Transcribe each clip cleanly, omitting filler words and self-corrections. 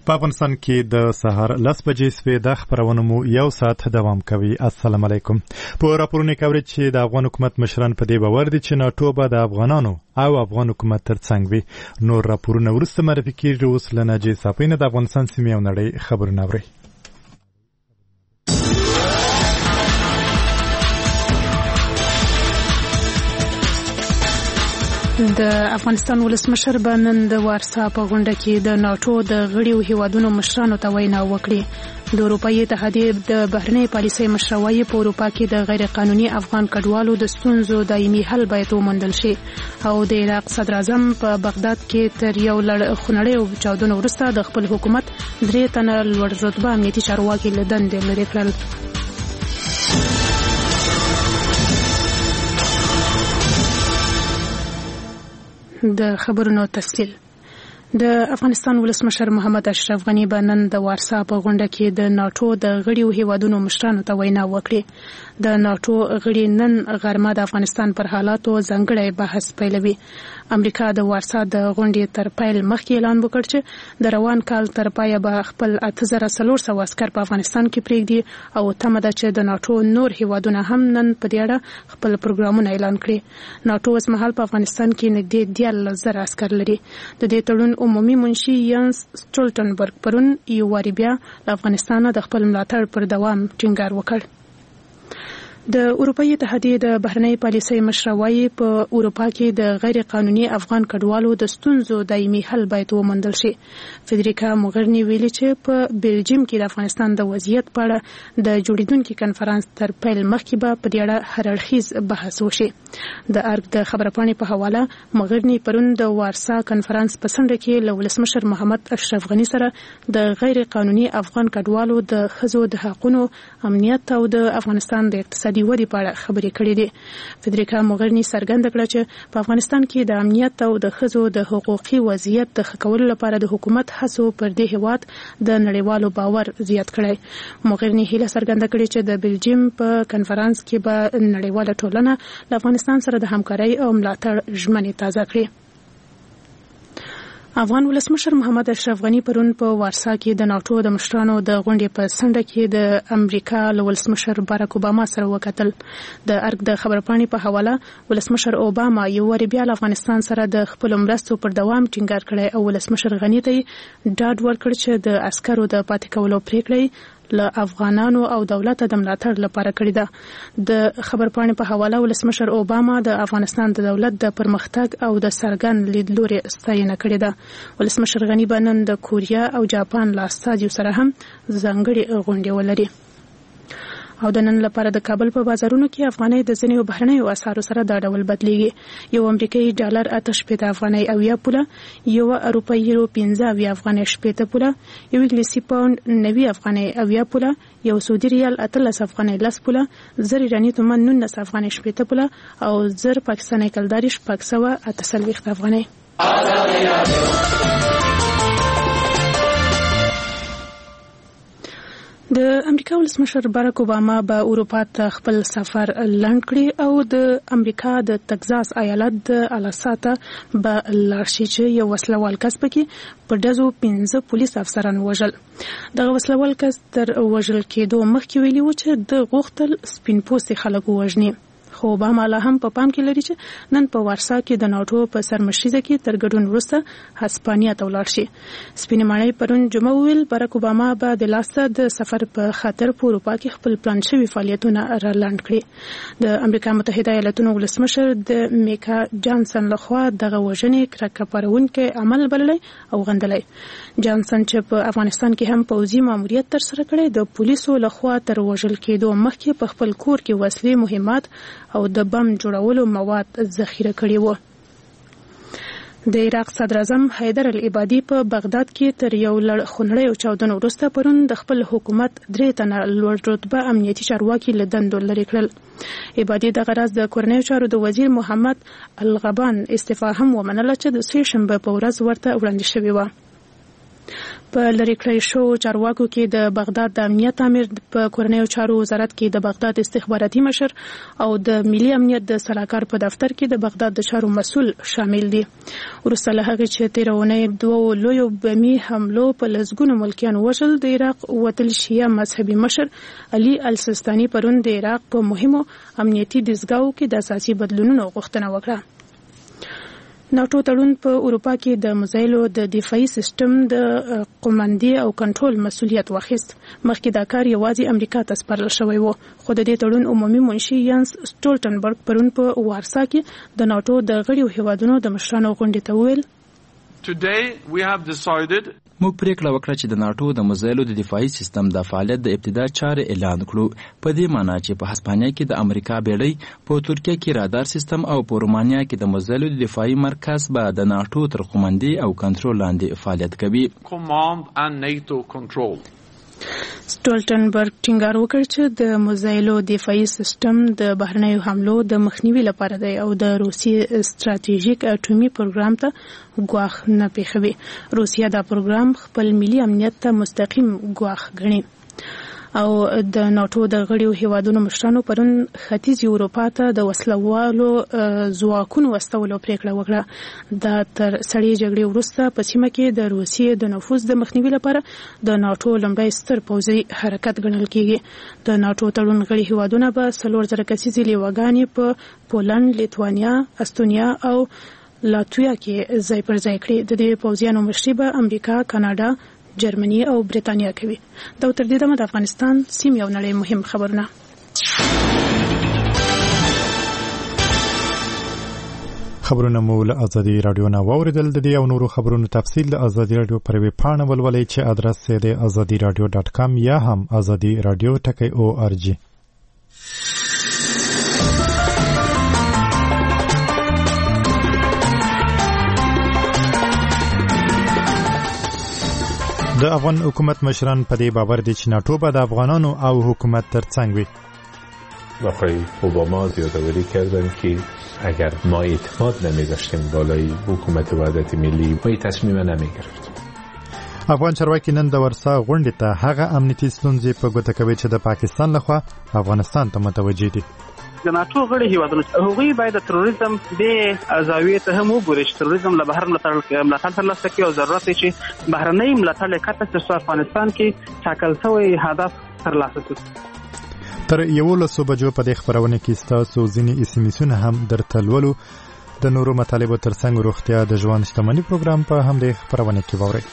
په افغانستان کې د سهار 10 بجې سوي د خبرونو مو یو ساعت دوام کوي. السلام علیکم. په راپورونو کې چې د افغان حکومت مشران په دې باور دي چې ناتو به د افغانانو او افغان حکومت ترڅنګ وي. نور راپورونه ورسته معرفي کیږي. اوس لناجي صافینه د افغانستان سیمې او نړۍ خبرونه اوري. د افغانستان ولسمشر به نن د وارسا په غونډه کې د ناتو د غړیو هیوادونو مشرانو ته وینا وکړي. د اروپایي اتحادیې د بهرنۍ پالیسۍ مشروعي په اروپا کې د غیر قانوني افغان کډوالو د ستونزو دایمي حل باید وموندل شي او د عراق صدر اعظم په بغداد کې تر یو خونړیو چاودنو وروسته د خپل حکومت 3 تنه لوړ رتبه امنیتي چارواکي له دندې لرې کړل. د خبرونو تفصیل. د افغانستان ولسمشر محمد اشرف غنی به نن د وارسا په غونډه کې د ناتو د غړیو هیوادونو مشرانو ته وینا وکړي. د ناتو غړي نن غرمه د افغانستان پر حالاتو ځانګړی بحث پیلوي. امریکا د وارسا د غونډې تر پیل مخکې اعلان وکړ چې د روان کال تر پایه به خپل 8400 عسكر په افغانستان کې پرېږدي او تمه ده چې د ناتو نور هیوادونه هم نن په دې اړه خپل پروګرامونه اعلان کړي. ناتو اوس مهال په افغانستان کې نږدې 10000 عسكر لري. د دې تړون عمومي منشي یانس سټولټنبرګ پرون یو واری بیا له افغانستانه د خپل ملاتړ پر دوام ټینګار وکړ. د اروپایي اتحادیې د بهرنۍ پالیسۍ مشروعي په اروپا کې د غیر قانوني افغان کډوالو د ستونزو دایمي حل باید وموندل شي. فدریکا موغرني ویلي چې په بلجیم کې د افغانستان د وضعیت په اړه د جوړیدونکو کنفرانس تر پیل مخکې به په دې اړه هررخیز بحث وشي. د ارګ د خبرپاڼې په حواله موغرني پرون د وارسا کنفرانس په څنډه کې له ولسمشر محمد اشرف غنی سره د غیر قانوني افغان کډوالو د ښځو د حقوقو امنیت او د افغانستان د اقتصادي ودې په اړه خبرې کړې دي. فدریکا موغرني څرګنده کړه چې په افغانستان کې د امنیت او د ښځو د حقوقي وضعیت د ښه کولو لپاره د حکومت هڅو پر دې هیواد د نړیوالو باور زیات کړی. موغرني هیله څرګنده کړې چې د بلجیم په کنفرانس کې به نړیواله ټولنه له افغانستان سره د همکارۍ او ملاتړ ژمنې تازه کړي. افغان ولسمشر محمد اشرف غنی پرون په وارسا کې د ناتو د مشرانو د غونډې په څنډه کې د امریکا له ولسمشر باراک اوباما سره وکتل. د ارګ د خبرپاڼې په حواله ولسمشر اوباما یو واری بیا له افغانستان سره د خپل مرستو پر دوام ټینګار کړی او ولسمشر غنی ته ډاډ ورکړ چې د عسکرو د پاتې کولو پریکړه له افغانانو او دولت د ملاتړ لپاره کړی ده. د خبرپاڼې په حواله ولسمشر اوباما د افغانستان د دولت د پرمختګ او د څرګند لیدلوري ستاینه کړې ده. ولسمشر غنی به نن د کوریا او جاپان له استازیو سره هم ځانګړې غونډې ولري. او د نن لپاره د کابل په بازارونو کې افغانۍ د ځینو بهرنیو اسعارو سره دا ډول بدلیږي. یو امریکایي ډالر 8 افغانۍ او 1 پوله، یو اروپایي یورو 15 افغانۍ 8 پوله، یو انګلیسي پاوند 90 افغانۍ او 1 پوله، یو سعودي ریال 13 افغانۍ 10 پوله، زر ایرانی تومان 19 افغانۍ 8 پوله او زر پاکستاني کلداري 628 افغانۍ. د امریکا ولسمشر باراک اوباما به اروپا ته خپل سفر لنډ کړي او د امریکا د تگزاس ایالت د الاساته به لاړ شي چې یو وسلوال کس پکې په ډزو 15 پولیس افسران وژل. دغه وسلوال کس تر وژل کېدو مخکې ویلي و چې د غوښتل سپین پوستي خلک ووژني. خو اوباما لا هم په پام کې لري چې نن په وارسا کې د ناتو په سرمشریزه کې تر ګډون وروسته هسپانیا ته ولاړ شي. سپینې ماڼۍ پرون جمعه ویل باراک اوباما به د لاسته د سفر په خاطر په اروپا کې خپل پلان شوي فعالیتونه را لنډ کړي. د امریکا متحده ایالاتونو ولسمشر د میکا جانسن لخوا دغه وژنې کرکه پارونکی عمل بللی او غندلی. جانسن چې په افغانستان کې هم پوځي ماموریت ترسره کړی، د پولیسو لخوا تر وژل کېدو مخکې په خپل کور کې وسلې، مهمات او د بم جوړولو مواد ذخیره کړي وو. د عراق صدر اعظم حیدر العبادي په بغداد کې تر یو خونړیو چاودنو وروسته پرون د خپل حکومت 3 تنه لوړ رتبه امنیتي چارواکي له دندو لرې کړل. عبادي دغه راز د کورنیو چارو د وزیر محمد الغبان استعفا هم ومنله چې د سه شنبه په ورځ ورته وړاندې شوې وه. په لری کړی شو چارواکو کې د بغداد د امنیت امیر په کورنیو چارو وزارت کې د بغداد استخباراتي مشر او د ملي امنیت د سلاکار په دفتر کې د بغداد د چارو مسول شامل دي. ورسته له هغه چې تیرونه دوه لوی بمي حملو په لزګونو ملکیان وشل د عراق وتل شیعه مذهبي مشر علي السستاني پرون د عراق په مهمو امنیتي دزګاو کې د اساسي بدلونونو غوښتنه وکړه. ناتو تړون په اروپا کې د مزایلو د دفاعي سیستم د قوماندې او کنټرول مسولیت واخیست. مخکې دا کار یوازې امریکا ته سپارل شوی و، خو د دې تړون عمومي منشي یانس سټولټنبرګ پرون په وارسا کې د ناتو د غړیو هیوادونو د مشرانو غونډې ته وویل موږ پریکړه وکړه چې د ناتو د مزایلو د دفاعي سیستم د فعالیت د ابتدا چارې اعلان کړو، په دې معنی چې په هسپانیا کې د امریکا بیړۍ، په ترکیه کې رادار سیستم او په رومانیا کې د مزایلو د دفاعي مرکز به د ناتو تر قوماندې او کنټرول لاندې فعالیت کوي. سټولټنبرګ ټینګار وکړ چې د مزایلو دفاعي سیستم د بهرنیو حملو د مخنیوي لپاره دی او د روسیې استراتیژیک اټومي پروګرام ته ګواښ نه پیښوي. روسیه دا پروګرام خپل ملي امنیت ته مستقیم ګواښ ګڼي او د ناتو د غړیو هیوادونو مشرانو پرون ختیځ اروپا ته د وسلوالو ځواکونو واستولو پریکړه وکړه. دا تر سړې جګړې وروسته په سیمه کې د روسیې د نفوذ د مخنیوي لپاره د ناتو لومړی ستر پوځي حرکت ګڼل کیږي. د ناتو تړون غړي هیوادونه به 4000 کسیزې لیواګانې په پولند، لیتوانیا، استونیا او لاتویا کې ځای پر ځای کړي. د دې پوځیانو مشري به امریکا، کاناډا، جرمني او برېټانیا کوي. دا تر دې دمه د افغانستان سیمې او نړۍ مهم خبرونه. خبرونه مو له ازادي رادیو نه واوریدل. د دې او نورو خبرونو تفصیل د ازادي رادیو پر ویب پاڼه ولولئ چې ادرس یې د azadiradio.com یا هم azadiradio.org. د افغان حکومت مشران په دې باور دي چې ناتو به د افغانانو او حکومت ترڅنګ وي. آقای اوباما یادآوری کردن که اگر ما اعتماد نمی‌داشتیم بالای حکومت وحدت ملی ما تصمیم نمی‌گرفتیم. افغان چارواکي نن د ورسا غونډې ته هغه امنیتي ستونزې په ګوته کوي چې د پاکستان لخوا افغانستان ته متوجه دي. د ناتو غړي هیوادونو هغوی باید د تروریزم د زاویې ته هم وګوري چې تروریزم له بهر ملاتړ ترلاسه کړي او ضرورت یې چې بهرنۍ ملاتړ کته تر افغانستان کې ټاکل شوی هدف ترلاسه کړي. تر 11 بجو په دې خبرونه کې ستاسو ځینې اسمیسونه هم درته لولو. د نورو مطالبو ترڅنګ روغتیا د ژوند شتمنۍ پروګرام په هم د خبرونه کې ووري.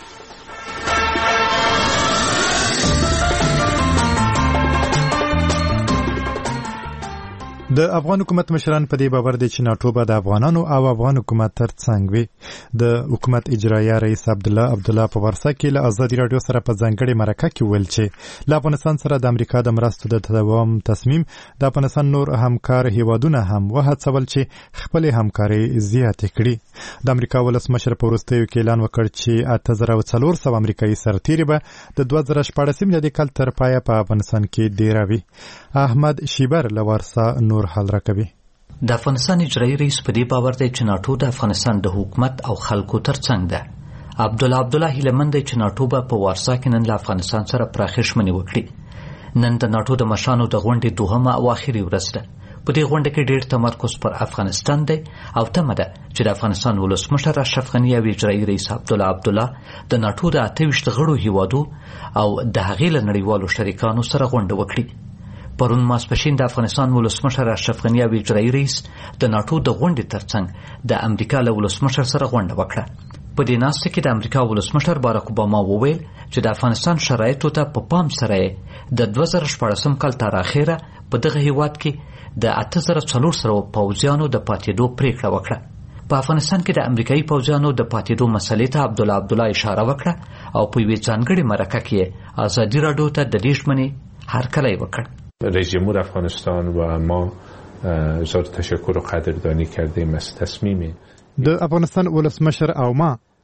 د افغان حکومت مشران په دې باور دي چې ناتو به د افغانانو او افغان حکومت ترڅنګ وي. د حکومت اجرایه رئیس عبدالله په ورسا کې له ازادي رادیو سره په ځانګړي مرکه کې ویل چې له افغانستان سره د امریکا د مرستو د دوام تصمیم د افغانستان نور همکار هیوادونه هم وهڅول چې خپل همکاري زیاتې کړي. د امریکا ولسمشر په وروستیو کې اعلان وکړ چې 8400 امریکایي سرتیري به د 2014 میلادي کال تر پایه په افغانستان کې ډیروي. احمد شیبر له ورسا نور حل راکوي. د افغانستان اجرایي رئیس په دې باور دی چې ناتو د افغانستان د حکومت او خلکو ترڅنګ ده. عبدالله هیلمن دی چې ناتو به په وارسا کې نن له افغانستان سره پراخې ژمنې وکړي. نن د ناتو د مشرانو د غونډې دوهمه او اخري ورځ ده. په دې غونډه کې ډېر تمرکز پر افغانستان دی او تمه ده چې د افغانستان ولسمشر اشرف غني او اجرایي رئیس عبدالله د ناتو د 28 غړو هیوادو او د هغې له نړیوالو شریکانو سره غونډه وکړي. پرون ماسپښین د افغانستان ولسمشر اشرف غني او اجرایي رئیس د ناتو د غونډې ترڅنګ د امریکا له ولسمشر سره غونډه وکړه. په دې ناسته کې د امریکا ولسمشر باراک اوباما وویل چې د افغانستان شرایطو ته په پام سره د 2014 کال تر اخره په دغه هیواد کې د 8400 پوځیانو د پاتېدو پریکړه وکړه. په افغانستان کې د امریکایي پوځیانو د پاتېدو مسلې ته عبدالله اشاره وکړه او په یوې ځانګړې مرکه کې ازادي رادیو ته د دې ژمنې هرکلی وکړ. رئیس جمهور افغانستان و ما اظهار تشکر و قدردانی کردیم از تصمیم د افغانستان ولسمشر او ما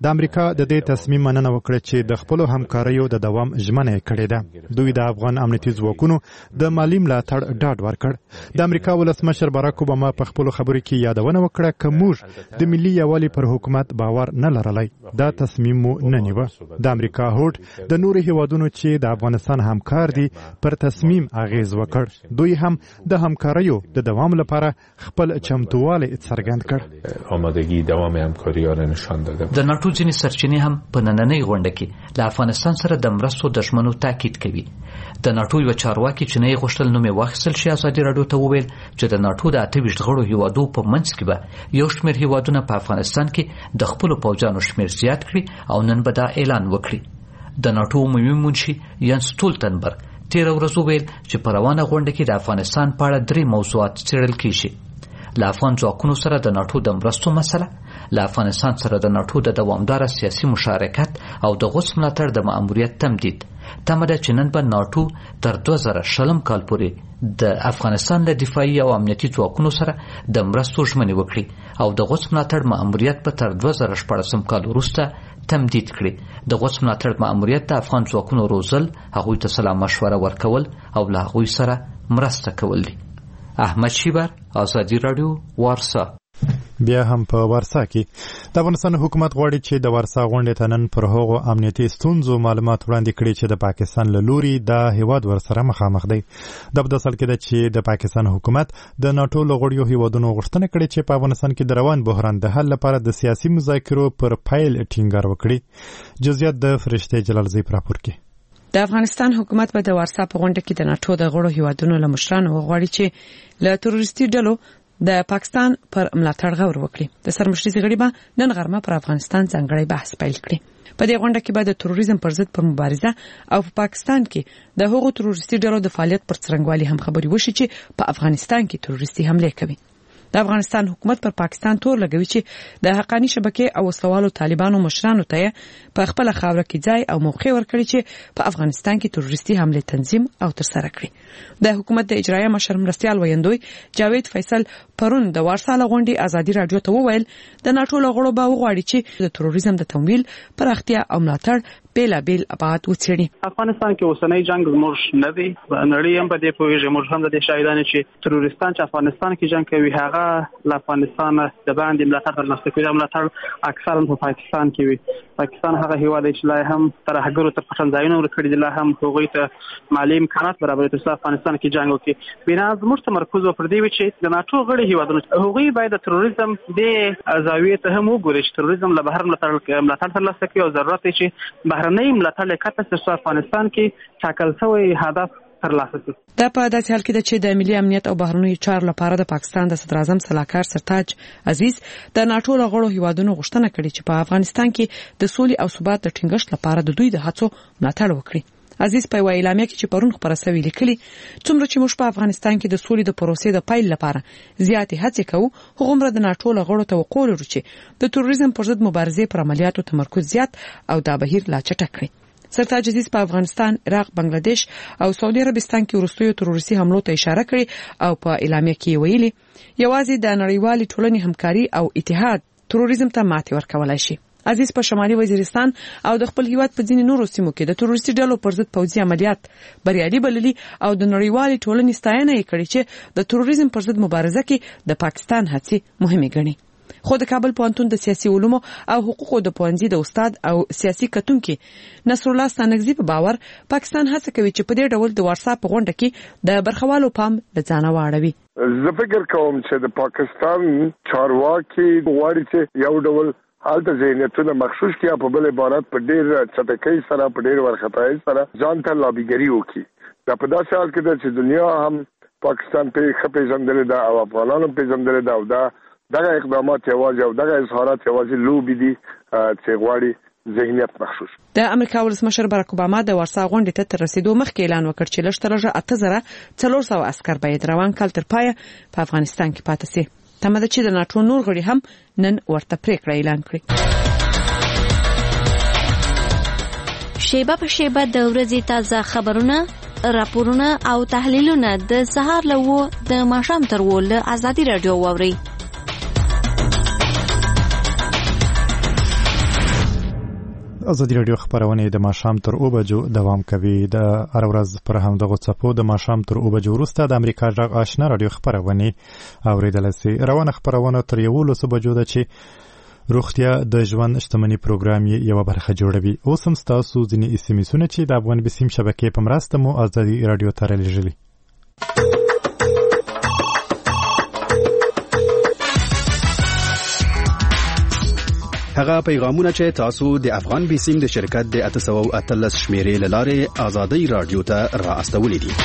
د امریکا د دې تصمیم مننه وکړه چې د خپل همکاریو د دوام ژمنه کړې ده. دوی د افغان امنیتي ځواکونو د مالی ملاتړ ډاډ ورکړ. د امریکا ولسمشر باراک اوباما په خپل خبرو کې یادونه وکړه چې موږ د ملي یووالي پر حکومت باور نه لرلی، دا تصمیم مو نه نیوه. د امریکا هوډ د نورو هیوادونو چې د افغانستان همکار دي پر تصمیم اغیز وکړ. دوی هم د همکاریو د دوام لپاره خپل چمتووالی څرګند کړ. آمادگی دوام همکاری را نشان داده. د ناتو ځینې سرچینې هم په نننۍ غونډه کې له افغانستان سره د مرستو د ژمنو تاکید کوي. د ناتو یو چارواکي چې نه غوښتل نوم یې واخیستل شي ازادي راډیو ته وویل چې د ناتو د 28 غړو هیوادو په منځ کې به یو شمېر هیوادونه په افغانستان کې د خپل پوځیانو شمېر زیات کړي او نن به دا اعلان وکړي. د ناتو عمومي منشي ینس ستولتنبرګ تیر ورځ وویل چې په روانه غونډه کې د افغانستان په اړه 3 موضوعات څېړل کیږي. له افغان ځواکونو سره د ناتو د مرستو مسله، له افغانستان سره د ناتو د دوامداره سیاسي مشارکت او د غوڅ ملاتړ د مأموریت تمدید. تمه ده چې نن به ناتو تر 2020 کال پورې د افغانستان له دفاعي او امنیتي ځواکونو سره د مرستو ژمنې وکړي او د غوڅ ملاتړ مأموریت به تر 2014 کال وروسته تمدید کړي. د غوڅ ملاتړ مأموریت د افغان ځواکونو روزل، هغوی ته سلا مشوره ورکول او له هغوی سره مرسته کول دي. احمد شیبر، ازادي راډیو، وارسا. بیا هم په وارسا کې د افغانستان حکومت غواړي چې د وارسا غونډې ته نن پر هغو امنیتي ستونزو معلومات وړاندې کړي چې د پاکستان له لوري د هیواد ورسره مخامخ دی. د په اصل کې ده چې د پاکستان حکومت د ناتو له غړیو هیوادونو غوښتنه کړې چې په افغانستان کې د روان بحران د حل لپاره د سیاسي مذاکرو پر پیل ټینګار وکړي. جزئیات د فرشته جلال زیب راپور کې. د افغانستان حکومت به د وارسا په غونډه کې د ناتو د غړو هیوادونو له مشرانو غواړي چې له تروریستي ډلو د پاکستان پر ملاتړ غور وکړي. د سرمشري غړي به نن غرمه پر افغانستان ځانګړی بحث پیل کړي. په دې غونډه کې به د تروریزم پر ضد پر مبارزه او په پاکستان کې د هغو تروریستي ډلو د فعالیت پر څرنګوالي هم خبري وشي چې په افغانستان کې تروریستي حمله کوي. د افغانستان حکومت پر پاکستان تور لګوي چې د حقانی شبکې او وسلوالو طالبانو مشرانو ته په خپل خاوره کې ځای او موقع ورکړي چې په افغانستان کې تروریستي حمله تنظیم او ترسره کړي. د حکومت د اجرایه مشر مرستیال ویندوی جاوید فیصل پرون د وارسا غونډې ازادي راډیو ته وویل د ناتو غړو به وغواړي چې د تروریزم د تمویل پراختیا او ملاتړ بیلابیل ابعاد وڅېړي. افغانستان کې اوسنۍ جنگ زموږ نه دی، نړۍ هم په دې پوهیږي، موږ هم د دې شاهدان چې تروریستان چې افغانستان کې جنگ کوي هغه له افغانستان د باندې ملاتړ ترلاسه کوي. ملاتړ اکثرا په پاکستان کې وي. پاکستان هغه هیواد چې لا هم ترهګرو ته پټن ځایونه ورکړي دي، لا هم هغوی ته مالی امکانات برابروي چې افغانستان کې جنگ وکړي. بنا زموږ تمرکز پر دې وي چې د ناتو غړي هیوادونو هغوی باید د تروریزم د زاویې ته هم وګوري چې تروریزم له بهر ملاتړ ترلاسه کوي او ضرورت چې بهرنۍ ملاتړ کته چې افغانستان کې ټاکل شوی هدف ترلاسه کړي. دا په داسې حال کې ده چې د ملي امنیت او بهرنیو چارو لپاره د پاکستان د صدر اعظم سلاکار سرتاج عزیز د ناتو له غړو هیوادونو غوښتنه کړې چې په افغانستان کې د سولې او ثبات د ټینګښت لپاره د دوی د هڅو ملاتړ وکړي. عزیز په اعلامیه کې چې پرون خبره شوې لیکلي څومره چې موږ په افغانستان کې د سولې د پروسې د پیل لپاره زیاتې هڅې کوو، هغومره د ناتو له غړو توقع لرو چې د تروریزم پر ضد مبارزې پر عملیاتو تمرکز زیات او دا بهیر لا چټک کړي. سرتاج عزیز په افغانستان، عراق، بنگلاديش او سعودي عربستان کې وروستیو تروریستي حملو ته اشاره کړې او په اعلامیه کې ویلي یوازې د نړیوالې ټولنې همکاري او اتحاد تروریزم ته ماتې ورکولای شي. عزیز په شمالي وزیرستان او د خپل هیواد په ځینې نورو سیمو کې د تروریستي ډلو پر ضد پوځي عملیات بریالي بللي او د نړیوالې ټولنې ستاینه یې کړې چې د تروریزم پر ضد مبارزه کې د پاکستان هڅې مهمه ګڼي. خو د کابل پوهنتون د سیاسي علومو او حقوقو د پوهنځي د استاد او سیاسي کتونکي نصر الله ستانکزي په باور پاکستان هڅه کوي چې په دې ډول د وارسا په غونډه کې د برخوالو پام د ځانه واړوي. زه فکر کوم چې د پاکستان چارواکي غواړي چې یو ډول حالت ذهنیتونه مخصوص کیا په بل عبارت په ډېر چټکۍ سره په ډېر ورختای سره ځان ته لابیګری وکړي. دا په داسې حال کې ده چې دنیا هم پاکستان په خپې ځندل ده او افغانانو په ځندل ده او دا دغه اقدامات یوازې او دغه اظهارات یوازې لوبي دي چې غواړي ذهنیت مخصوص. د امریکا ولسمشر باراک اوباما د وارسا غونډې ته تر رسیدو مخکې اعلان وکړ چې لږ تر لږه 8400 عسكر باید روان کال تر پایه په افغانستان کې پاتې شي. تمه ده چې د ناتو نور غړي هم نن ورته پریکړه اعلان کړي. شیبه په شیبه د ورځې تازه خبرونه، راپورونه او تحلیلونه د سهار له د ماښام تر ول ازادي رادیو واوري. ازادي راډیو خبرونه د ماښام تر 2 بجو دوام کوي. د هر ورځ پر همدغه څپو د ماښام تر 2 بجو وروسته د امریکا غږ آشنا راډیو خبرونه اوریدل شي. روانه خبرونه تر 11 بجو ده چې روغتیا د ژوند شتمنۍ پروګرام یو برخه جوړوي. اوس هم تاسو ځینې اسمسونه چې د افغان بسیم شبکې په مرسته مو ازادي راډیو ته رالیږلي. هغه پیغامونه چې تاسو د افغان بسیم د شرکت د 813 شمیرې لاره ازادي رادیو ته را استولې دي.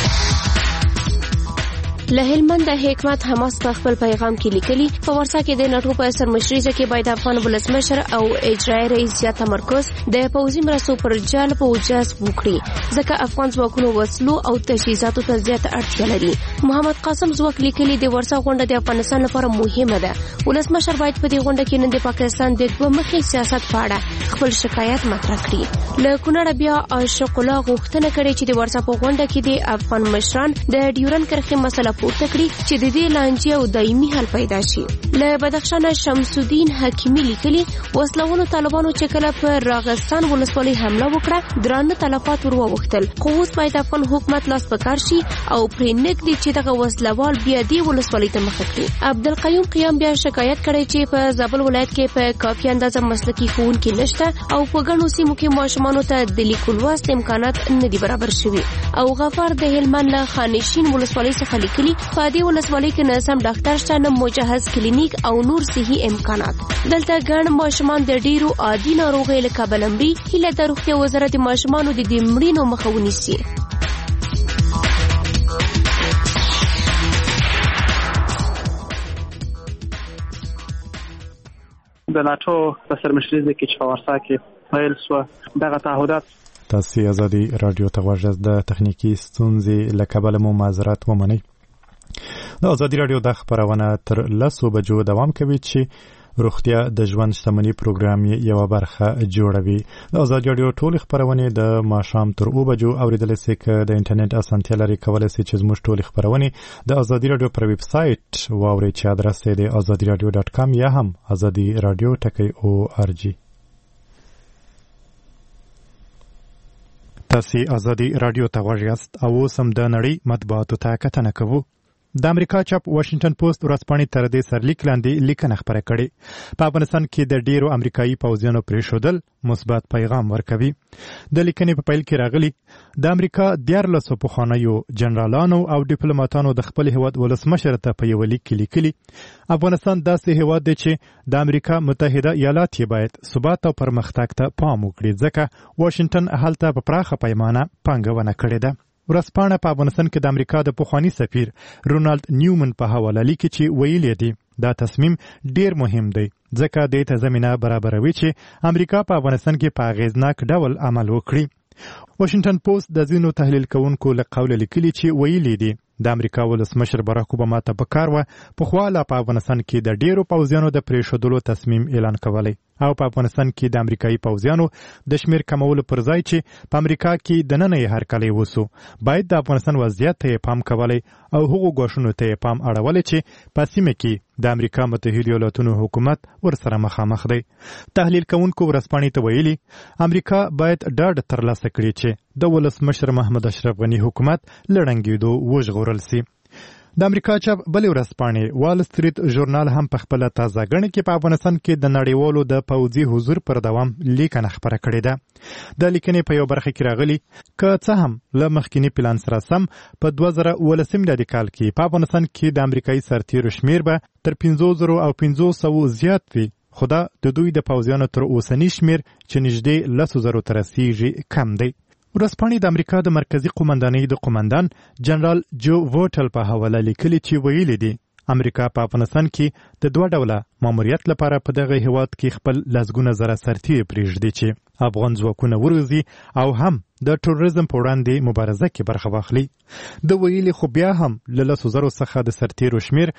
له هلمند حکمت حماس په خپل پیغام کې لیکلي په ورسا کې د ناتو په سرمشرۍ کې باید افغان ولسمشر او اجرایي رئیس زیات تمرکز د پوځي مرستو پر جال په وجاز وکړي ځکه افغان ځواکونو وسلو او تجهیزاتو ته زیات اړتیا لري. محمد قاسم ځواک لیکلي د ورسا غونډه د افغانستان لپاره مهمه ده. ولسمشر باید په دې غونډه کې نن د پاکستان د دوه مخي سیاست په اړه خپل شکایت مطرح کړي. له کونړ بیا عاشق الله غوښتنه کړې چې د ورسا په غونډه کې د افغان مشران د ډیورن کرښې مسله پورته کړي چې د دې لانجې او دایمي حل پیدا شي. له بدخشان شمس الدین حکیمی لیکلي وسلوالو طالبانو چې کله په راغستان ولسوالۍ حمله وکړه درانه تلفات وروغتل. خو اوس باید افغان حکومت لاس پکار شي او پرې نږدې چې دغه وسلوال بیا دې ولسوالۍ ته مخه کړي. عبدالقیوم قیام بیا شکایت کړی چې په زابل ولایت کې په کافي اندازه مسلکي ښوونکي نشته او په ګڼو سیمو کې ماشومانو ته د لیکلو لوست امکانات نه دي برابر شوي. او غفار د هلمند له خانشین ولسوالۍ څخه لیکلي په دې ولسوالۍ کې نه سم ډاکټر شته نه مجهز کلینیک او نور صحي امکانات. دلته ګڼ ماشومان د ډیرو عادي ناروغیو لکه بلمبي هیله د روغتیا وزارت ماشومانو د دې مړینو مخه ونیسي. د ناتو په سرمشرۍ کې چې په ورسا کې پیل شو دغه تعهدات تاسو ازادي رادیو ته غوږ د تخنیکی ستونزې لکبل مو معذرت ومنئ. د ازادي رادیو د خبرونه تر 10 بجو دوام کوي چې روغتیا د ژوند شتمنۍ پروګرام یو برخه جوړوي. د ازادي رادیو ټول خبرونه د ماښام تر 2 بجو اوریدل شي ک د انټرنیټ اسانتیا لري کولای شي چې زموږ ټول خبرونه د ازادي رادیو پر ویب سټ واوري چې ادرس دی azadiradio.com یا هم azadiradio.org. تاسو ازادي رادیو ته غوږیاست او سم د نړۍ مطبوعاتو ته کتنه کوو. د امریکا چاپ واشنگټن پوسټ ورځپاڼې تر دې سرلیک لاندې لیکنه خبره کړې. په افغانستان کې د ډیرو امریکایي پوځیانو پریښودل مثبت پیغام ورکوي. د لیکنې په پیل کې راغلي د امریکا 14 پخوانیو جنرالانو او ډیپلوماټانو د خپل هیواد ولسمشر ته په یو لیک کې لیکلي افغانستان داسې هیواد دی چې د امریکا متحده ایالات یې باید ثبات او پرمختګ ته پام وکړي ځکه واشنگټن هلته په پراخه پیمانه پانګونه کړې ده. ورځپاڼه په افغانستان کې د امریکا د پخوانی سفیر رونالد نیومن په حواله لیکي چې ویلي دي دا تصمیم ډیر مهم دی ځکه د ته زمينه برابروي چې امریکا په افغانستان کې په اغیزناک ډول عمل وکړي. واشنگټن پوسټ د ځینو تحلیل کوونکو له قوله لیکلي چې ویلي دي د امریکا ولسمشر باراک اوباما ته پکار و په خواله په افغانستان کې د ډیرو پوځیانو د پریښودلو تصمیم اعلان کولی او په افغانستان کې د امریکایي پوځیانو د شمیر کمولو پر ځای چې په امریکا کې د نن یې هرکلی وسو باید د افغانستان وضعیت ته پام کولی او هغو غوښنو ته پام اړولی چې په سیمه کې د امریکا متحده ایالاتونو حکومت ورسره مخامخ دی. تحلیل کوونکو ورځپاڼې ته ویلي امریکا باید ډاډ ترلاسه کړي چې د ولسمشر محمد اشرف غنی حکومت لړنګېدو وژغورل سي. د امریکا چاپ بلې ورځپاڼې وال سټریټ ژورنال هم په خپل تازه غړي کې په افغانستان کې د نړیوالو د پوځي حضور پر دوام لیکنه خبره کړې ده. د لیکنې په یو برخه کې راغلي که څه هم له مخکینی پلان سره سم په 2019 میلادي کال کې په افغانستان کې د امریکایي سرتیرو شمیر به تر 50,500 زیات وي خو دا د دوی د پوځیانو تر اوسنی شمیر چې نږدې 10,000 تر رسیږي کم دی. ورځپاڼې د امریکا د مرکزی قومندانۍ د قومندان جنرال جو ووټل په حواله لیکلي چې ویلي دي امریکا په افغانستان کې د دوه ډوله ماموریت لپاره په دغه هیواد کې خپل لسګونه زره سرتیري پرېږدي چې افغان ځواکونه وروزي او هم د ټوریزم په وړاندې مبارزه کې برخه واخلي. د ویلي خو بیا هم له 10,000 څخه د سرتیرو شمیر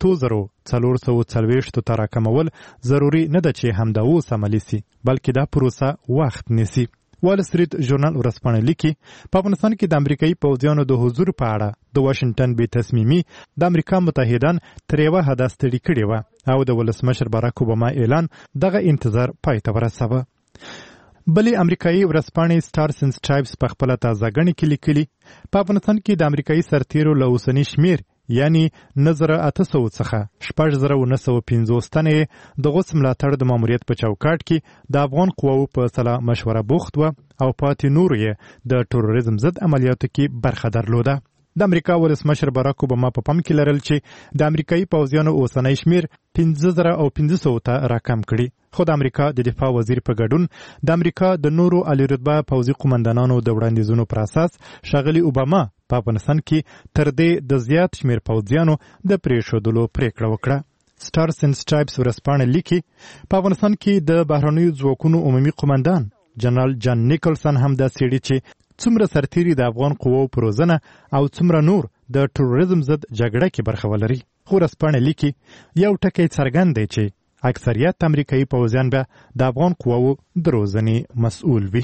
8,440 ته راکمول ضروري نه ده چې همدا اوس عملي سي بلکې دا پروسه وخت نیسي. وال سټریټ ژورنال ورځپاڼه لیکي په افغانستان کې د امریکایي پوځیانو د حضور په اړه د واشنگټن بې تصمیمي د امریکا متحدان تر یوه حده ستړي کړي وه او د ولسمشر باراک اوباما اعلان دغه انتظار پای ته ورسوه. بلې امریکایي ورځپاڼې سټارز اینډ سټرایپس په خپل تازهګڼې کې لیکلي په افغانستان کې د امریکایي سرتیرو له اوسني شمیر یعنی 9800 څخه 6950 تنې د غوث ملاتړ د ماموریت په چوکاټ کې د افغان قواو په سلا مشوره بوخت و او پاتې نور یې د تروریزم ضد عملیاتو کې برخه درلوده. د امریکا ولسمشر باراک اوباما په پام کې لرل چې د امریکایي پوځیانو اوسنی شمیر 15500 ته راکم کړي. خو د امریکا د دفاع وزیر په ګډون د امریکا د نورو عالی رتبه پوځي قومندانانو د وړاندیزونو پر اساس ښاغلي اوباما په افغانستان کې تر دې د زیات شمیر پوځیانو د پرېښودلو پریکړه وکړه. سټارز اینډ سټرایپس ورځپاڼه لیکي په افغانستان کې د بهرنیو ځواکونو عمومي قومندان جنرال جان نیکلسن هم دا څېړي چې څومره سرتیري د افغان قواو په روزنه او څومره نور د تروریزم ضد جګړه کې برخه ولري. خو ورځپاڼه لیکي یو ټکی څرګند دی چې اکثریت امریکایي پوځیان به د افغان قواو د روزنې مسؤل وي.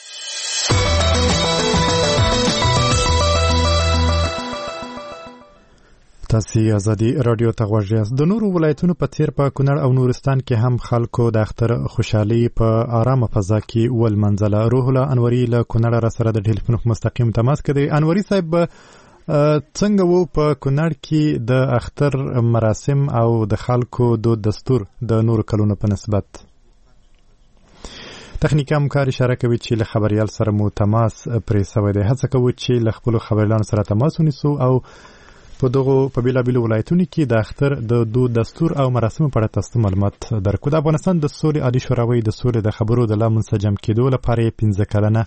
تاسو ازادي رادیو ته غوږ یاست. د نورو ولایتونو په څیر په کونړ او نورستان کې هم خلکو د اختر خوشحالي په آرامه فضا کې ولمنځله. روح الله انوري له کونړ را سره د ټلیفون مستقیم تماس کړی. انوري صاحب څنګه وو په کونړ کې د اختر مراسم او د خلکو د دستور د نور کلونو په نسبت؟ تخنیکي همکار اشاره کوي چې له خبريال سره مو تماس پرې شوی دی. هڅه کوو چې له خپل خبريالانو سره تماس ونیسو او په دغه په بیلابیلو ولایتونو کې د اختر د دود دستور او مراسمو په اړه تاسو معلومات درکو. د افغانستان د سولې عالی شورا د سولې د خبرو د لا منسجم کېدو لپاره 15 کلنه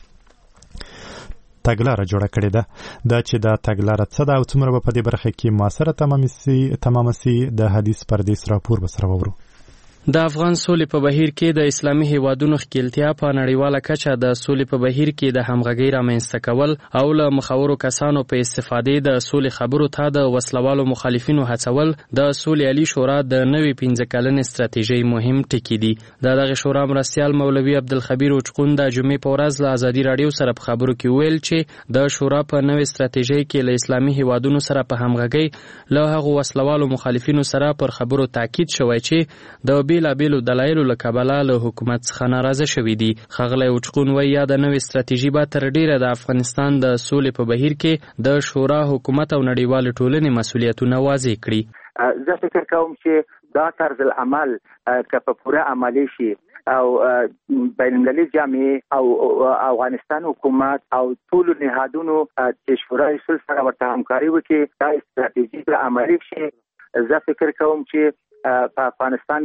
تګلاره جوړه کړې ده. دا چې دا تګلاره څه ده او څومره به په دې برخه کې موثره تمامه سي د حدیث پردیس راپور به سره وورو. د افغان سولې په بهیر کې د اسلامي هیوادونو ښکیلتیا په نړیواله کچه د سولې په بهیر کې د همغږۍ رامنځته کول او له مخورو کسانو په استفادې د سولې خبرو ته د وسلوالو مخالفینو هڅول د سولې عالی شورا د نوې 15 کلنې ستراتیژۍ مهم ټکي دي. دغه شورا مرستیال مولوي عبدالخبیر اوچقون د جمعې په ورځ له ازادي رادیو سره په خبرو کې ویل چې د شورا په نوې ستراتیژۍ کې له اسلامي هیوادونو سره په همغږۍ له هغو وسلوالو مخالفینو سره پر خبرو تاکید شوی چې د بیلابیلو دلایلو له کبله له حکومت څخه ناراضه شوي دي. ښاغلی اوچقون وایي یا د نوې ستراتیژي به تر ډیره د افغانستان د سولې په بهیر کې د شورا حکومت او نړیوالې ټولنې مسؤلیتونه واضح کړي. زه فکر کوم چې دا طرز العمل که په پوره عملی شي او بین‌المللي جامعه او افغانستان حکومت او ټول نهادونو چې شورای صلح سره ورته همکاري وکړي دا ستراتیژي به عملي شي. زه فکر کوم چې په افغانستان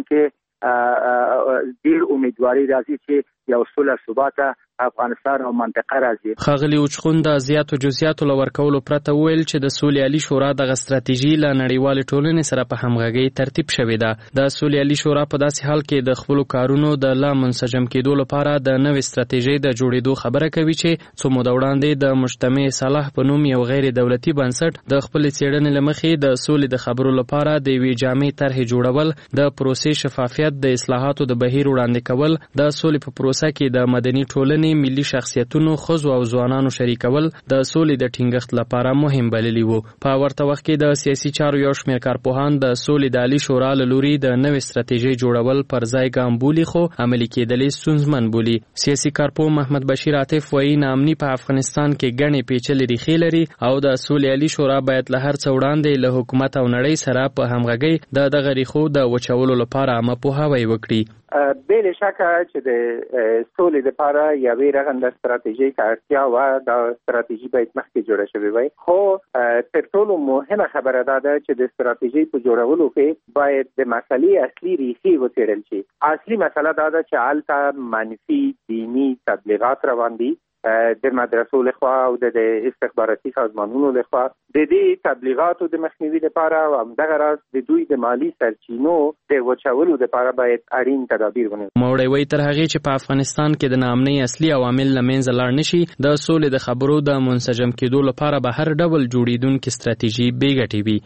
کې ډیر امیدواري راځي چې یو سوله ثبات افغانستان او منطقه راځي. ښاغلي اوچقون د زیاتو جزئیاتو له ورکولو پرته ویل چې د سولې عالی شورا دغه ستراتیژي له نړیوالې ټولنې سره په همغږۍ ترتیب شوې ده. د سولې عالی شورا په داسې حال کې د خپلو کارونو د لا منسجم کېدو لپاره د نوې ستراتیژۍ د جوړېدو خبره کوي چې څو موده وړاندې د مجتمع صلاح په نوم یو غیر دولتي بنسټ د خپلې څېړنې له مخې د سولې د خبرو لپاره د یوې جامع طرحې جوړول، د پروسې شفافیت، د اصلاحاتو د بهیر وړاندې کول، د سولې په پروسه کې د مدني ټولنې ملي شخصیتونو، ښځو او ځوانانو شریکول د سولې د ټینګښت لپاره مهم بللي وو. په ورته وخت کې د سیاسي چارو یو شمېر کارپوهان د سولې د عالی شورا له لوري د نوې ستراتیژۍ جوړول پر ځای ګام بولي خو عملي کېدل یې ستونزمن بولي. سیاسي کارپوه محمد بشیر عاطف وایي ناامني په افغانستان کې ګڼې پیچلې ریښې لري او د سولې عالی شورا باید له هر څه وړاندې له حکومت او نړۍ سره په همغږۍ د دغه ریښو د وچولو لپاره عامه پوهاوی وکړي. بل شکه چې د سولې لپاره یوې رغنده ستراتیژي ته اړتیا وه. دا ستراتیژي باید مخکې جوړه شوې وای، خو تر ټولو مهمه خبره دا ده چې د ستراتیژي په جوړولو کې باید د مسلې اصلي ریښې وڅېړل شي. اصلي مسله دا ده چې هلته منفي دینی تبلیغات روان دي د مدرسو لخوا او د استخباراتي سازمانونو لخوا. د دې تبلیغاتو د مخنیوي لپاره او همدغه راز د دوی د مالی سرچینو د وچولو لپاره باید اړین تدابیر ونیول. مولوي وایي تر هغې چې په افغانستان کې د ناامنۍ اصلي عوامل له منځه لاړ نشي، د سولې د خبرو د منسجم کېدو لپاره به هر ډول جوړېدونکې ستراتیژي بې ګټې وي.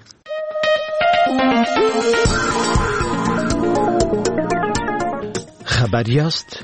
خبر یاست؟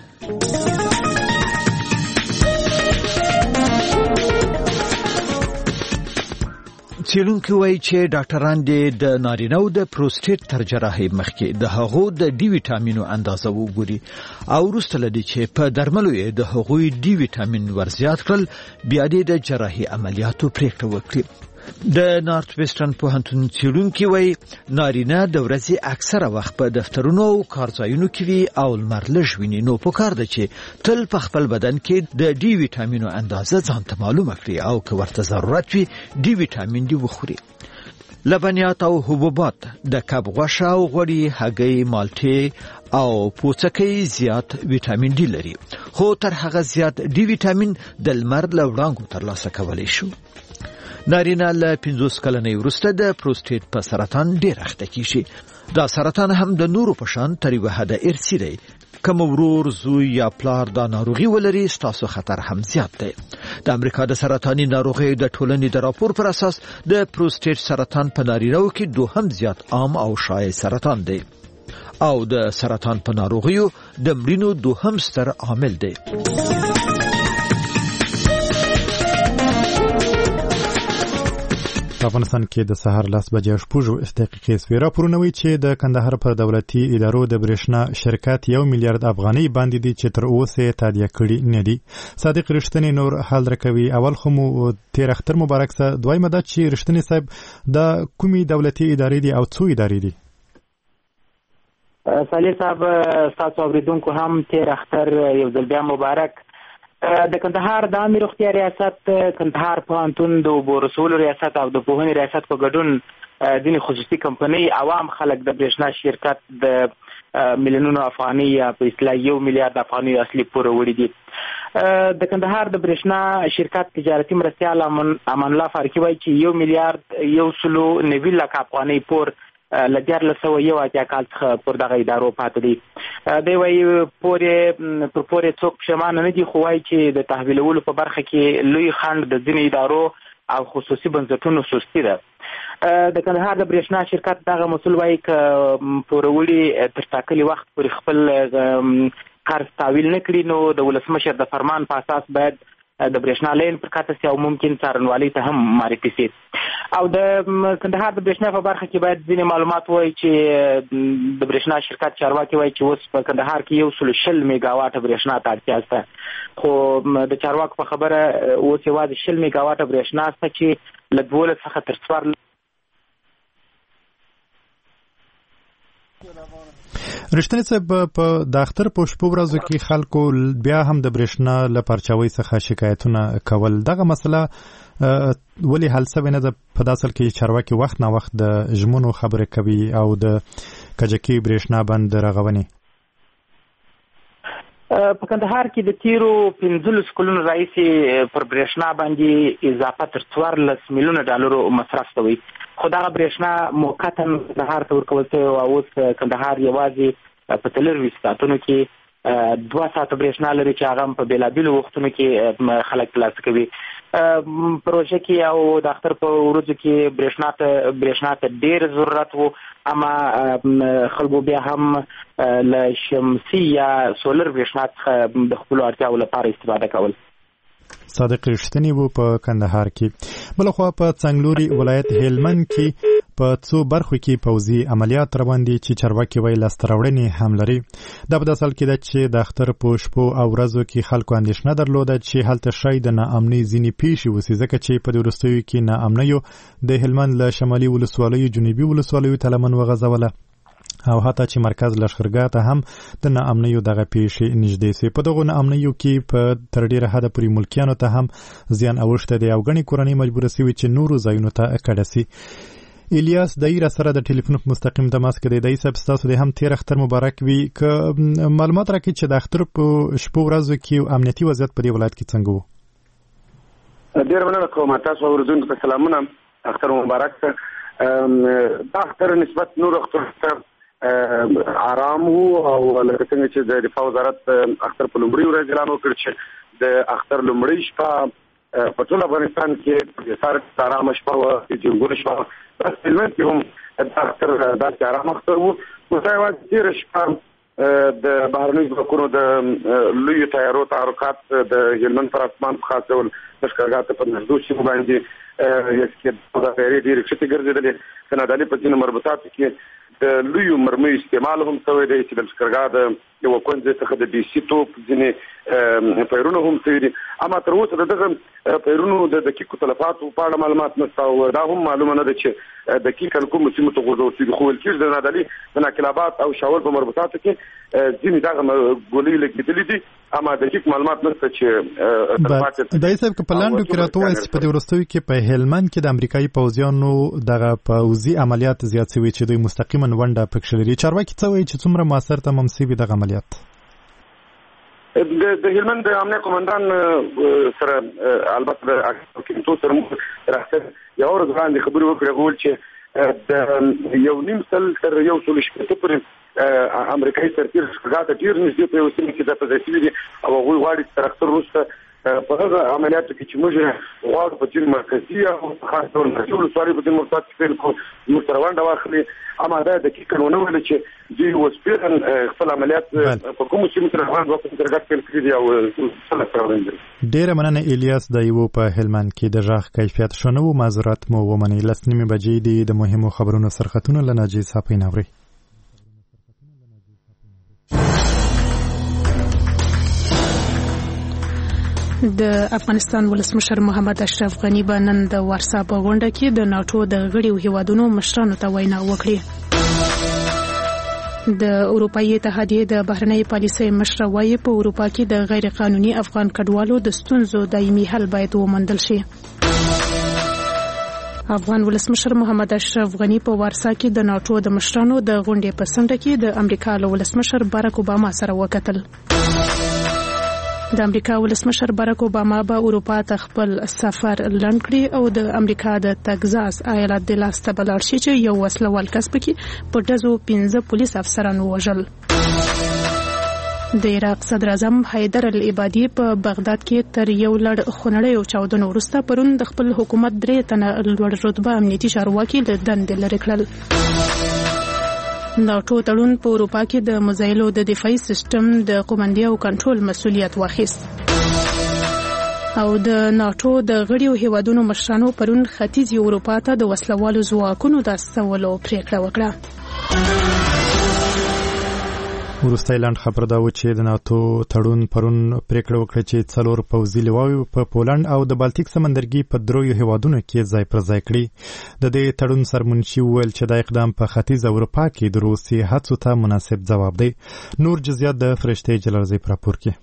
څېړونکي وایي چې ډاکټران د نارینه‌و د پروستیټ تر جراحۍ مخکې د هغو د ډي ویټامینو اندازه وګوري او وروسته له دې چې په درملو یې د هغوی ډي ویټامین ورزیات کړل بیا دې د جراحي عملیاتو پریکړه وکړي. د نارت ویسټرن پوهنتون څېړونکي وایي نارینه د ورځې اکثره وخت په دفترونو او کارځایونو کې وي او لمر لږ ویني، نو پکار ده چې تل په خپل بدن کې د ډي ویټامینو اندازه ځان ته معلومه کړي او که ورته ضرورت وي ډي ویټامین ډي وخوري. لبنیات او حبوبات د کب غوښه او غوړي، هګۍ، مالټې او پوڅکۍ زیات ویټامین ډي لري، خو تر هغه زیات ډي ویټامین د لمر له وړانګو ترلاسه کولی شو. نارینه له 50 کلنۍ وروسته د پروستیټ په سرطان ډېر اخته کیږي. دا سرطان هم د نورو په شان تر یوه حده ارثي دی. کوم ورور، زوی یا پلار دا ناروغي ولري ستاسو خطر هم زیات دی. د امریکا د سرطاني ناروغیو د ټولنې د راپور پر اساس د پروستیټ سرطان په نارینه‌و کې دوهم زیات عام او شایع سرطان دی او د سرطان په ناروغیو د مړینو دوهم ستر عامل دی. په افغانستان کې د سهار 10:06 سوي راپورونه وایي چې د کندهار پر دولتي ادارو د برېښنا شرکت 1 میلیارډ افغانۍ باندې دي چې تر اوسه تادیه کړي نه دي. صادق رښتینی نور حال درکوي. اول خو مو تیر اختر مبارک سه. دویمه دا چې رښتینی صاحب د کومي دولتي ادارې دي او څو ادارې دي؟ صالح صاحب تاسو اوریدونکو هم تیر اختر یو ځل بیا مبارک. د کندهار د عامه روغتیا ریاست، کندهار پوهنتون د اوبو رسولو ریاست او د پوهنې ریاست په ګډون ځینې خصوصي کمپنۍ عوام خلک د برېښنا شرکت د میلیونونو افغانۍ یا په اصطلاح 1 میلیارډ افغانۍ اصلي پور وړي دي. د کندهار د برېښنا شرکت تجارتي مرستیال امان الله فاروقي وایي چې 1 میلیارډ 190 لک افغانۍ پور له 1401 کال څخه پر دغه ادارو پاتې دي. دی وایي پورې څوک پښیمانه نه دي، خو وایي چې د تحویلولو په برخه کې لوی خنډ د ځینې ادارو او خصوصي بنسټونو سستی ده. د کندهار د برېښنا شرکت دغه مسؤل وایي که پورهوړي تر ټاکلي وخت پورې خپل قرض تحویل نه کړي نو د ولسمشر د فرمان په اساس باید د برېښنا لین پر کاته سي او ممکن څارنوالۍ ته هم معرفي سي. او د کندهار د برېښنا په برخه کې باید ځینې معلومات وایي چې د برېښنا شرکت چارواکي وایي چې اوس په کندهار کې 120 میگاواټ برېښنا ته اړتیا شته، خو د چارواکو په خبره اوس یوازې 20 میگاواټ برېښنا شته چې له 12 څخه تر 14 رښتینی صاحب په د اختر په شپو ورځو کې خلکو بیا هم د برېښنا له پرچاوۍ څخه شکایتونه کول. دغه مسله ولې حل شوې نه ده؟ په داسې حال کې چارواکي وخت نه وخت د ژمنو خبرې کوي او د کجکي برېښنا بند رغونې. په کندهار کې د تیرو 15 کلونو راهیسې پر برېښنا باندې اضافه تر 14 میلیونه ډالرو مصرف شوی، خو دغه برېښنا موقتا کندهار ته ورکول شوی او اوس کندهار یوازې په 23 ساعتونو کې 2 ساعته برېښنا لري چې هغه په بیلابیلو وختونو کې خلک ترلاسه کوي. پروژه کې او د اختر په ورځو کې برېښنا ته ډېر ضرورت وو، اما خلکو بیا هم له شمسي یا سولر برېښنا څخه د خپلو اړتیاو لپاره استفاده کول. صادق رښتینی وو په کندهار کې. بلخوا په څنګلوري ولایت هلمند کې په څو برخو کې پوځي عملیات روان دي چې چارواکي وایي لاسته راوړنې هم لري. دا په داسې حال کې ده چې د اختر په شپو او ورځو کې خلکو اندېښنه درلوده چې هلته شاید د ناامنۍ ځینې پیښې وسي، ځکه چې په دې وروستیو کې ناامنیو د هلمند له شمالي ولسوالیو جنوبي ولسوالیو ته لمن وغځوله او حتی چې مرکز لښکرګاه ته هم د ناامنیو دغه پیښې نږدې سوې. په دغو ناامنیو کې په تر ډېره حده پورې ملکیانو ته هم زیان اوښتی دی او ګڼې کورنۍ مجبوره سوي چې نورو ځایونو ته کډه سي. الیاس دایره سره د ټلیفون مستقیم تماس کې دی. دای صاحب ستاسو د هم تیر اختر مبارک وي. که معلومات راکړئ چې د اختر په شپو ورځو کې امنیتي وضعیت په دې ولایت کې څنګه وو؟ ډېر مننه کوم. تاسو اوریدونکو ته سلامونه. اختر مبارک. دا اختر نسبت نور اختر ته آرام وو او لکه څنګه چې د دفاع وزارت اختر په لومړي ورځ اعلان وکړ چې د اختر لومړۍ شپه په ټول افغانستان کې د سار آرام شپه وه، چې جنګونه شپه بس هلمند کې هم د اختر داسې آرام اختر وو. خو دا یوازې تېره شپه د بهرني ځواکونو د لوی تیارو تحرکات د هلمند پر اسمان په خاص ډول لښکرګاه ته په نږدې سیمو باندې یو کې د غیر ډیر څه ګرځیدل کنادالي په ځینو مربوطات کې د لوی مرمۍ استعمال هم شوی دی چې د لښکرګاه د یو کونځ څخه د ډي سي توپ ځینې پیرونه هم شوي دي اما تر اوسه دغه پیرونو د دقیقو تلفاتو په اړه معلومات نشته او دا هم معلومه نه ده چې دقیق کوم سیمو ته غورځول شوي خو ویل کېږي د نادالي د ناقلابات او شاول په مربوطاتو کې ځینې دغه ګولۍ لګېدلې دي اما دقیق معلومات نشته چې دای صاحب که په لاندو کې راته ووایاست په دې وروستیو کې په هلمند کې د امریکایي پوځیانو دغه پوځي عملیات زیات شوي چې دوی مستقیما ونډه پکښې لري چارواکي څه وایي چې څومره موثر تمام شوي دغه عملیات د هلمند د امنیه قومندان سره البته د اکتو سره راځي یو ورځ وړاندې خبرې وکړې غوښتل چې د یو نیم سل تر یو سل شپږ پورې امریکایي سرتیر ښکارا ډیر نږدې په یو سیمه کې د تدریسي دي او هغوی غواړي چې تر اختر وروسته په هغه عملیاتو کې چې موږ غواړو په ځینو مرکزي او خاص ډول مسؤل سواري په ځینو مرکزات کې پیل کوو موږ سره ونډه واخلي اما دا دقیقاً ونه ویل چې دوی اوس پیغن خپل عملیات په کومو سیمو کې روان وو چې درګه پیل کړی دی او څه سره وړاندې ډېره مننه الیاس د یو په هلمند کې د ژغ کیفیت شنو معذرت مو ومني لسنیمه بجې دي د مهمو خبرونو سرختونه لناجي صاحب نوري د افغانستان ولسمشر محمد اشرف غنی به نن د وارسا په غونډه کې د ناتو د غړیو هیوادونو مشرانو ته وینا وکړي. د اروپایي اتحادیې د بهرنۍ پالیسۍ مشر وايي په اروپا کې د غیر قانوني افغان کډوالو د ستونزو دایمي حل باید وموندل شي. افغان ولسمشر محمد اشرف غنی په وارسا کې د ناتو د مشرانو د غونډې په څنډه کې د امریکا له ولسمشر باراک اوباما سره وکتل. د امریکا ولسمشر باراک اوباما به اروپا ته خپل سفر لنډ کړي او د امریکا د تگزاس ایالت د لاسته بلاړ شي چې یو وسلوال کس پکې په ډزو 15 پولیس افسران وژل. د عراق صدر اعظم حیدر العبادي په بغداد کې تر یو لړ خونړیو چاودنو وروسته پرون د خپل حکومت 3 تنه لوړ رتبه امنیتي چارواکي له دندې لرې کړل. ناتو تړون په اروپا کې د مزایلو د دفاعي سیستم د قومندې او کنټرول مسؤلیت واخیست او د ناتو د غړیو هیوادونو مشرانو پرون ختیځي اروپا ته د وسلوالو ځواکونو د استولو پریکړه وکړه. وروستی لاند خبر دا و چې د ناتو تړون پرون پریکړه وکړه چې 4 پوځي لواوې په پولند او د بالټیک سمندرګي په 3 هیوادونو کې ځای پر ځای کړي. د دې تړون سرمنشي وویل چې دا اقدام په ختیځ اروپا کې د روسي هڅو ته مناسب ځواب دی. نور جزئیات د فرشتې جلالزی پر راپور کې.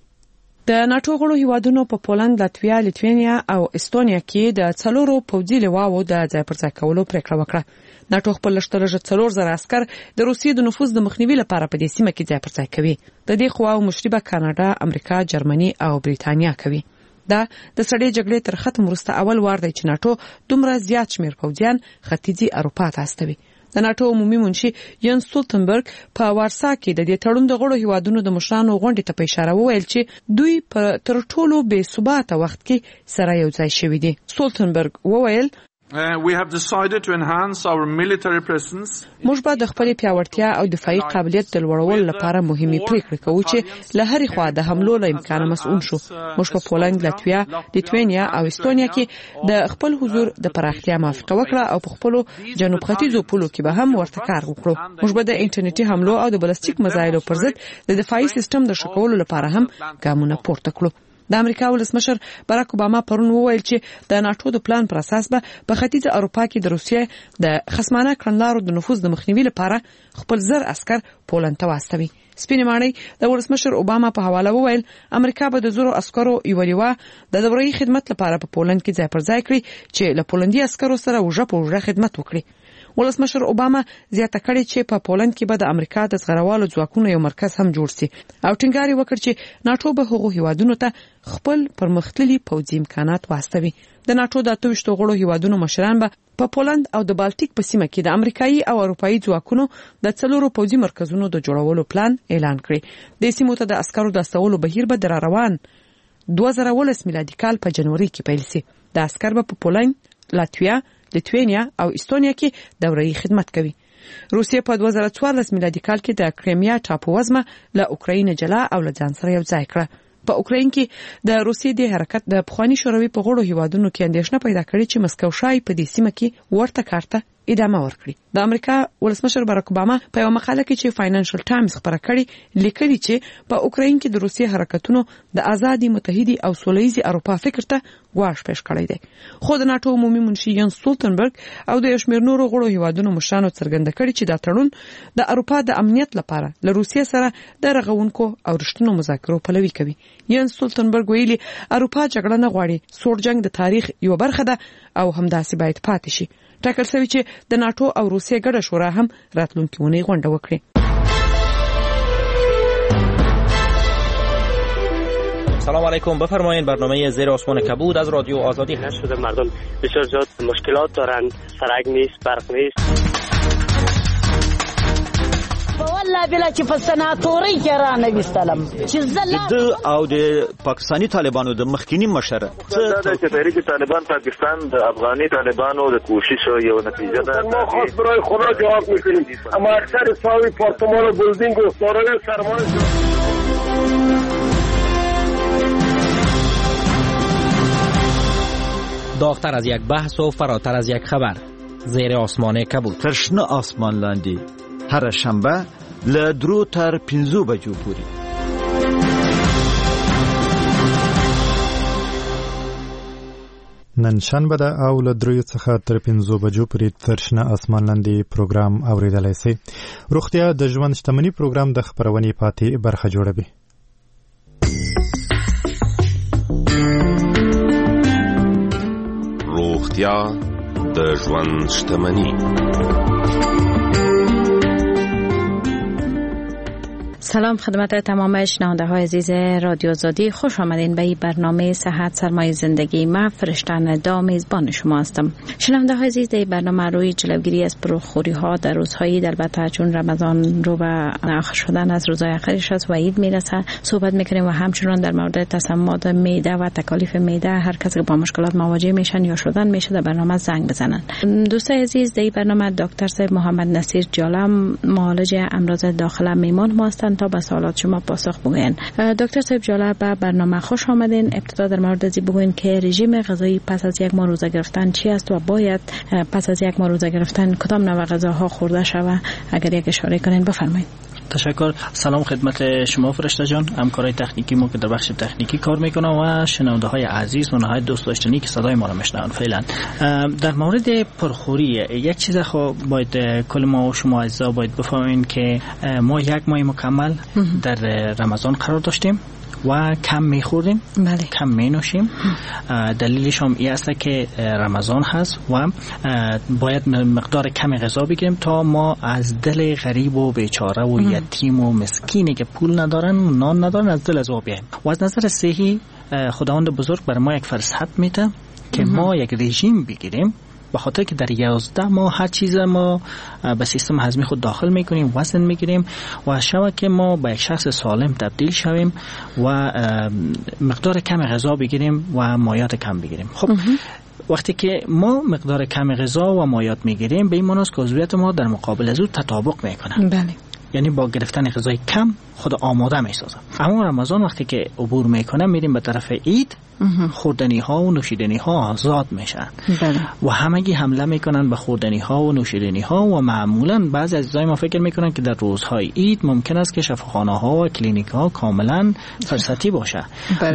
د ناتو غړو هیوادونو په پولند، لاتویا، لیتوانیا او استونیا کې د 4 پوځي لواو د ځای پر ځای کولو پریکړه وکړه. ناتو خپل لشترجه 4000 عسكر د روسیې د نفوذ د مخنیوي لپاره په دې سیمه کې ځای پر ځای کوي. د دې قواو مشري به کاناډا، امریکا، جرمني او بریتانیا کوي. دا د سړې جګړې تر ختم وروسته اول وار دی چې ناتو دومره زیات شمیر پوځیان ختیځي اروپا ته استوي. د ناتو عمومي منشي ینس سټولتنبرګ په وارسا کې د دې تړون د غړو هیوادونو د مشرانو غونډې ته په اشاره وویل چې دوی په تر ټولو بې ثباته وخت کې سره یو ځای شوي دي. سټولتنبرګ وویل We have decided to enhance our military presence. موږ به د خپل پیاوړتیا او دفاعي قابلیت د لوړولو لپاره مهمه پریکړه کوو چې له هرې خوا د حملو له امکان مسؤل شو. موږ په پولند، لاتویا، لیتوانیا او استونیا کې د خپل حضور د پراختیا موافقه وکړه او په خپل جنوب ختیځو پولو کې به هم ورته کار وکړو. موږ به د انټرنیټي حملو او د بلستیک مزایلو پر ضد د دفاعي سیستم د ښه کولو لپاره هم ګامونه پورته کړو. د امریکا ولسمشر باراک اوباما پرون وویل چې د ناتو د پلان پر اساس به په ختیځ اروپا کې د روسیې د خصمانه کړنلارو د نفوذ د مخنیوي لپاره خپل 1000 عسكر پولند ته واستوي. سپینې ماڼۍ د ولسمشر اوباما په حواله وویل امریکا به د 1000 عسکرو یو لیوا د دوري خدمت لپاره په پولند کې ځای پر ځای کړي چې له پولندي عسکرو سره وژه خدمت وکړي. ولسمشر اوباما زیاته کړې چې په پولند کې به د امریکا د زغروالو ځواکونو یو مرکز هم جوړ شي او ټینګار وکړ چې ناتو به هغو هیوادونو ته خپل پرمختللي پوځي امکانات واستوي. د ناتو د 28 غړو هیوادونو مشران به په پولند او د بالټیک په سیمه کې د امریکایي او اروپایي ځواکونو د 4 پوځي مرکزونو د جوړولو پلان اعلان کړي. د سیمو ته د عسکرو د استولو بهیر به در روان 2019 میلادي کال په جنوري کې پیل شي. د عسكر به په پولند، لاتویا، لیتوانیا او استونیا کې دوري خدمت کوي. روسیه په 2014 میلادي کال کې د کریمیا ټاپووزمه له اوکراین جلا او له ځان سره یو ځای کړه. په اوکراین کې د روسیې د حرکت د پخوانی شوروي په غړو هیوادونو کې اندېښنه پیدا کړې چې مسکو شای په دې سیمه کې ورته کارته ادامه ورکړي. د امریکا ولسمشر باراک اوباما په یو مقاله کې چې فاینانشل ټایمز خبره کړې لیکلي چې په اوکراین کې د روسیې حرکتونو د آزادي متحدي او سولهییزي اروپا فکر ته ګواښ پېښ کړی دی. خو د ناتو عمومي منشي ینس سټولټنبرګ او د شمیر نورو غړو هیوادونو مشرانو څرګنده کړي چې دا تړون د اروپا د امنیت لپاره له روسیې سره د رغونکو او رښتینو مذاکرو پلوي کوي. ینس سټولټنبرګ ویلي اروپا جګړه نه غواړي، سوړ جنگ د تاریخ یو برخه ده او همداسې باید پاتې شي. ټاکل شوی چې د ناتو او روسیې ګډه شورا هم راتلونکي اونۍ غونډه وکړي. سلام علیکم، بفرمایید. برنامه زیر آسمان کبود از رادیو آزادی نشده. مردم بسیار زیاد مشکلات دارند، سرک نیست، برق نیست. والله بلا چې په سناتوري کې را نه وستلم چې د او د پاکستانی طالبانو د مخکینی مشر دا چې تحریک طالبان پاکستان د افغاني طالبانو د کوشش یو نتیجه ده. ما خاص برای خدا جواب میکنیم، اما اکثر ساوی پارتمان و بلدینگ و دارای سرمایه داغتر از یک بحث و فراتر از یک خبر. زیر آسمان کبود. تشنه آسمان لاندی هر شنبه له 3 تر 5 بجو پورې. نن شنبه ده او له 3 څخه تر 5 بجو پورې ترشنه اسمان لاندې پروګرام اوریدلای شئ. روغتیا د ژوند شتمنۍ پروګرام د خبرونې پاتې برخه جوړوي. روغتیا د ژوند شتمنۍ. سلام خدمت تمام شنونده های عزیز رادیو آزادی، خوش آمدین به این برنامه صحت سرمایه زندگی. من فرشتن دا میزبان شما هستم. شنونده های عزیز، این برنامه روی جلوگیری از پرخوری ها در روزهای البته چون رمضان رو به آخر شدن از روزهای آخرش است و عید میرسه صحبت میکنیم و همچنان در مورد تسممات معده و تکالیف معده هر کسی که با مشکلات مواجه میشن یا شدن میشه در برنامه زنگ بزنن. دوستای عزیز، در این برنامه دکتر صاحب محمد نصیر جاله معالج امراض داخله میمان ما هستند تا به سوالات شما پاسخ بگوین. دکتر صاحب جاله به برنامه خوش آمدین. ابتدا در مورد ازی بگوین که رژیم غذایی پس از یک ماه روزه گرفتن چی است و باید پس از یک ماه روزه گرفتن کدام نوع غذاها خورده شود؟ اگر یک اشاره کنین بفرمایید. تشکر. سلام خدمت شما فرشته جان، همکارای تکنیکی ما که در بخش تکنیکی کار میکنن و شنونده های عزیز و نهایت دوست داشتنی که صدای ما را میشنون. فعلا در مورد پرخوری یک چیز خو باید کل ما و شما عزیزا باید بفهمین که ما یک ماه مکمل در رمضان قرار داشتیم و کم میخوریم، کم مینوشیم. دلیلش هم این است که رمضان هست و باید مقدار کم غذا بگیریم تا ما از دل غریب و بیچاره و یتیم و مسکینی که پول ندارن و نان ندارن از دل از او بیاییم. و از نظر صحی خداوند بزرگ بر ما یک فرصت میده که ما یک رژیم بگیریم، به خاطر که در 11 ماه هر چیز ما به سیستم هضمی خود داخل میکنیم، وزن میگیریم و شما که ما به یک شخص سالم تبدیل شویم و مقدار کم غذا بگیریم و مایات کم بگیریم. خب وقتی که ما مقدار کم غذا و مایات میگیریم به این معنی است که عضویت ما در مقابل از او تطابق میکنه. بله. یعنی با گرفتن غذای کم خود آماده میسازم. اما رمضان وقتی که عبور میکنه میریم به طرف عید، خوردنی ها و نوشیدنی ها آزاد میشن و همگی حمله میکنن به خوردنی ها و نوشیدنی ها و معمولا بعضی عزیزای ما فکر میکنن که در روزهای عید ممکن است که شفاخانه ها و کلینیک ها کاملا فرصتی باشه.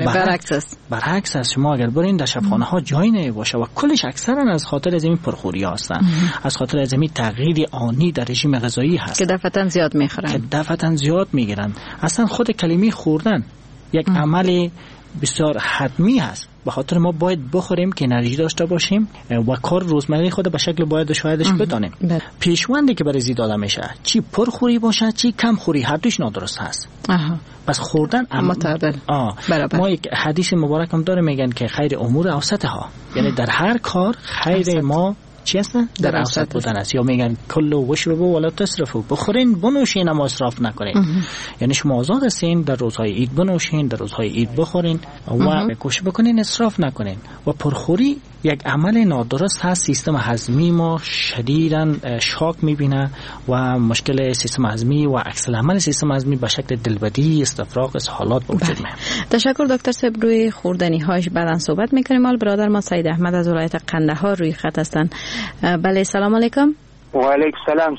برعکس است. شما اگر برین در شفاخانه ها جایی نمیباشه و کلش اکثرا از خاطر از این پرخوری هستن، از خاطر از این تغییر آنی در رژیم غذایی هست که دفعتاً زیاد میخورن. اصلا خود کلمه خوردن یک عمل بسیار حتمی هست. به خاطر ما باید بخوریم که انرژی داشته باشیم و کار روزمره خود به شکل باید شایدش بدانیم. پیشوندی که برای زیاد آدم میشه چی پرخوری باشه چی کم خوری، هر دوش نادرست هست. پس خوردن معتدل. ما یک حدیث مبارک هم داره میگن که خیر امور اوسطها، یعنی در هر کار خیر ما چی هست؟ در اوسط بودن است. یا میگن کلوا واشربوا ولا تسرفوا، بخورین بنوشین اما اسراف نکنین. یعنی شما آزاد هستین در روزهای عید بنوشین، در روزهای عید بخورین و کوشش بکنین اسراف نکنین. و پرخوری یک عمل نادرست هست. سیستم هضمی ما شدیداً شاک میبینه و مشکل سیستم هضمی و عکس العمل سیستم هضمی به شکل دلبدی، استفراغ، اسهالات به وجود میاد. تشکر دکتر صاحب. روی خوردنی هاش بعداً صحبت میکنیم. حال برادر ما سید احمد از ولایت قندهار روی خط هستن. بله سلام علیکم. و علیکم سلام.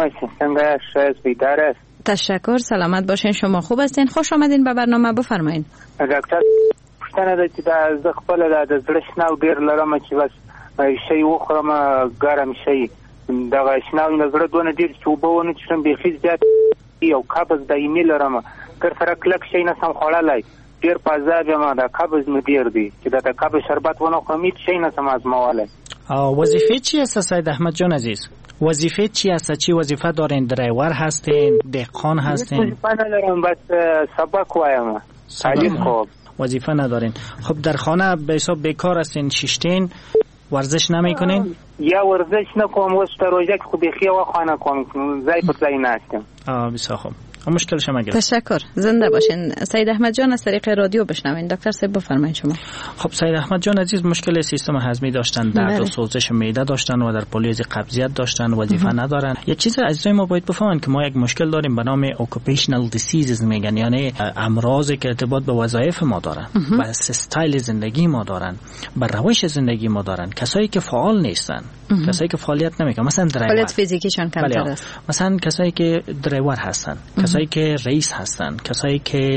څنګه شایست بیدار است؟ تشکر، سلامت باشین. شما خوب هستین؟ خوش آمدین به برنامه. بفرمایید. ډاکټر پښتنه د چې د خپل د زړه شناو ډیر لرم چې بس شی وخورم ګرم شي دغه شناو د زړه دونه ډیر چې وبونه چې بيخي زیات یو قبض دایمي لرم تر سره کلک شي نه سم خړلای ډیر پازاب ما د قبض مې ډیر دی چې د قبض شربت ونه خورم هیڅ شي نه سم ازمواله. وظیفه چی است سید احمد جان عزیز؟ وظیفه چی است؟ چی وظیفه دارین؟ درایور هستین؟ دهقان هستین؟ وظیفه ندارم، بس سبق وایم. تعلیم خوب. وظیفه ندارین. خب در خانه به حساب بیکار هستین، شیشتین، ورزش نمیکنین؟ یا ورزش نکنم واسه روزه که خب بخیر و خانه کنم زای پر زای نستم. بسیار خوب. مشکل شما گرفت. تشکر، زنده باشین. سید احمد جان از طریق رادیو بشنوین. دکتر صاحب بفرمایید شما. خب سید احمد جان عزیز مشکل سیستم هضمی داشتن، درد و سوزش معده داشتن و در پولیز قبضیت داشتن، وظیفه ندارن. یک چیز عزیزای ما باید بفهمن که ما یک مشکل داریم به نام اوکوپیشنال دیسیزز میگن، یعنی امراضی که ارتباط به وظایف ما دارن، به استایل زندگی ما دارن، به روش زندگی ما دارن. کسایی که فعال نیستن، کسایی که فعالیت نمیکنن، مثلا درایور، فعالیت فیزیکیشان کمتر است. مثلا کسایی که درایور هستن، کسایی که رئیس هستن، کسایی که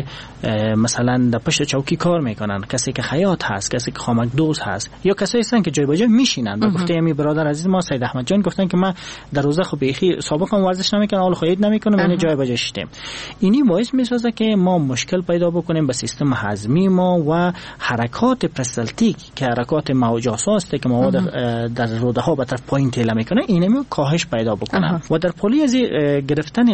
مثلا در پشت چوکی کار میکنن، کسی که خیاط هست، کسی که خامک دوز هست، یا کسایی هستن که جای به جای میشینن. به گفته امی برادر عزیز ما سید احمد جان گفتن که من در روزه خب بیخی سابقا ورزش نمیکنم، حالا خودت نمیکنم، یعنی جای به جای شیدم. اینی باعث میسازه که ما مشکل پیدا بکنیم به سیستم هضمی ما و حرکات پرستالتیک که حرکات موج‌ها است که مواد در روده ها به طرف پایین تیله میکنه، اینمی کاهش پیدا بکنن. و در پلی از گرفتن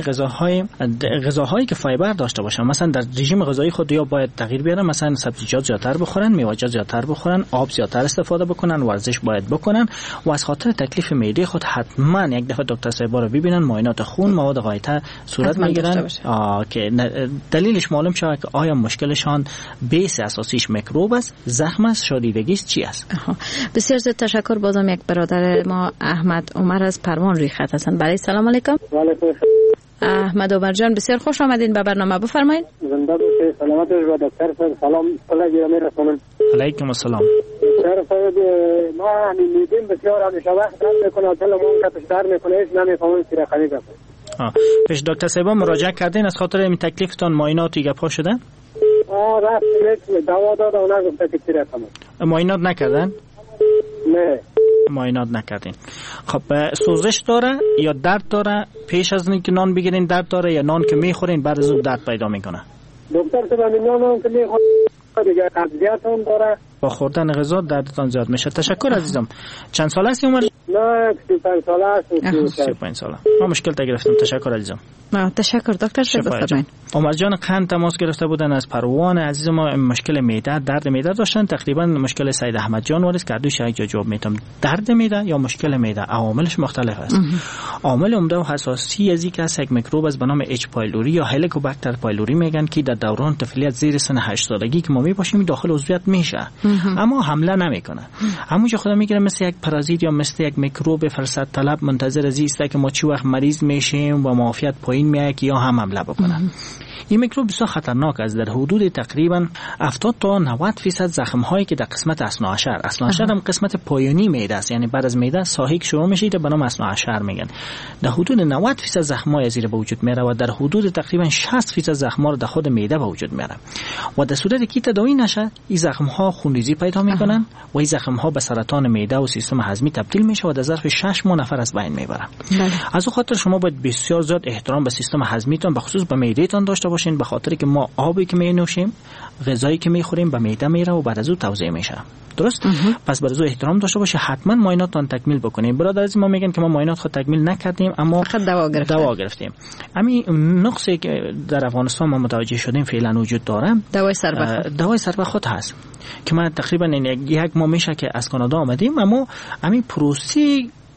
غذاهایی که فایبر داشته باشن، مثلا در رژیم غذایی خود یا باید تغییر بیارن، مثلا سبزیجات زیادتر بخورن، میوه‌جات زیادتر بخورن، آب زیادتر استفاده بکنن، ورزش باید بکنن و از خاطر تکلیف معده خود حتما یک دفعه دکتر صاحب رو ببینن، معاینات خون، مواد غایطه صورت میگیرن که دلیلش معلوم شه که آیا مشکلشان بیس اساسیش میکروب است، زخم است، شادیدگی است، چی است. بسیار زیاد تشکر. بازم یک برادر ما احمد عمر از پروان روی خط هستن. برای سلام علیکم. و علیکم احمد عمر جان بسیار خوش آمدین به برنامه. بفرمایید. زنده باشید. سلامت باشید دکتر صاحب. سلام علیکم میرسونم. علیکم السلام. دکتر صاحب ما میدیم بسیار همیشه وقت میکنه تلمون کاتش دار میکنه هیچ نمیفهمم چی رقمی گفت. پیش دکتر صاحب مراجعه کردین از خاطر این تکلیفتون معاینات گپا شده؟ رفت دوا داد و نگفت که چی رقمه. معاینات نکردن؟ نه. معاینات نکردین. خب سوزش داره یا درد داره؟ پیش از اینکه نان بگیرین درد داره یا نان که میخورین بعد از اون درد پیدا میکنه؟ دکتر صاحب نان که میخورین دیگه قبضیت هم داره. با خوردن غذا دردتان زیاد میشه. تشکر عزیزم. چند سال هستی عمر؟ نه 35 ساله است. 35 ساله. ما مشکل تا گرفتم. تشکر عزیزم. تشکر دکتر صاحب. بفرمایید. عمر جان قند تماس گرفته بودن از پروان عزیز ما، مشکل معده، درد معده داشتن. تقریبا مشکل سید احمد جان وارد کرد. دوش یک جواب میدم. درد معده یا مشکل معده عواملش مختلف است. عامل عمده و حساسی از اینکه یک میکروب از به نام اچ پایلوری یا هلیکوباکتر پایلوری میگن که در دوران طفولیت زیر سن 8 سالگی که ما میباشیم داخل عضویت میشه اما حمله نمیکنه. همونجا خدا میگیره مثل یک پارازیت یا مثل یک میکروب فرصت طلب منتظر از است که ما چی وقت مریض میشیم و معافیت پایین میاد که یا هم حمله بکنه. این میکروب بسیار خطرناک است. در حدود تقریبا 70 تا 90% زخم هایی که در قسمت اثناعشر هم قسمت پایانی معده است، یعنی بعد از معده ساحیک شروع میشه به نام اثناعشر میگن. در حدود 90% زخم های زیر به وجود میاره و در حدود تقریبا 60% زخم ها رو در خود معده به وجود میاره و در صورتی که تداوی نشه این زخم ها خونریزی پیدا میکنن و این زخم ها به سرطان معده و سیستم هضمی تبدیل میشه و در ظرف 6 ماه نفر از بین میبره. از اون خاطر شما باید بسیار زیاد احترام به سیستم هضمیتون به خصوص به معدهتون داشته باشین، به خاطر که ما آبی که می نوشیم، غذایی که میخوریم به معده میره و بعد از اون توزیع میشه. درست؟ پس برای احترام داشته باشه، حتما معایناتتون تکمیل بکنیم. برادر از ما میگن که ما معاینات خود تکمیل نکردیم اما فقط دوا گرفتیم. همین نقصی که در افغانستان ما متوجه شدیم فعلا وجود داره، دوای سربخ خود هست که ما تقریبا یک ماه میشه که از کانادا آمدیم اما همین پروسی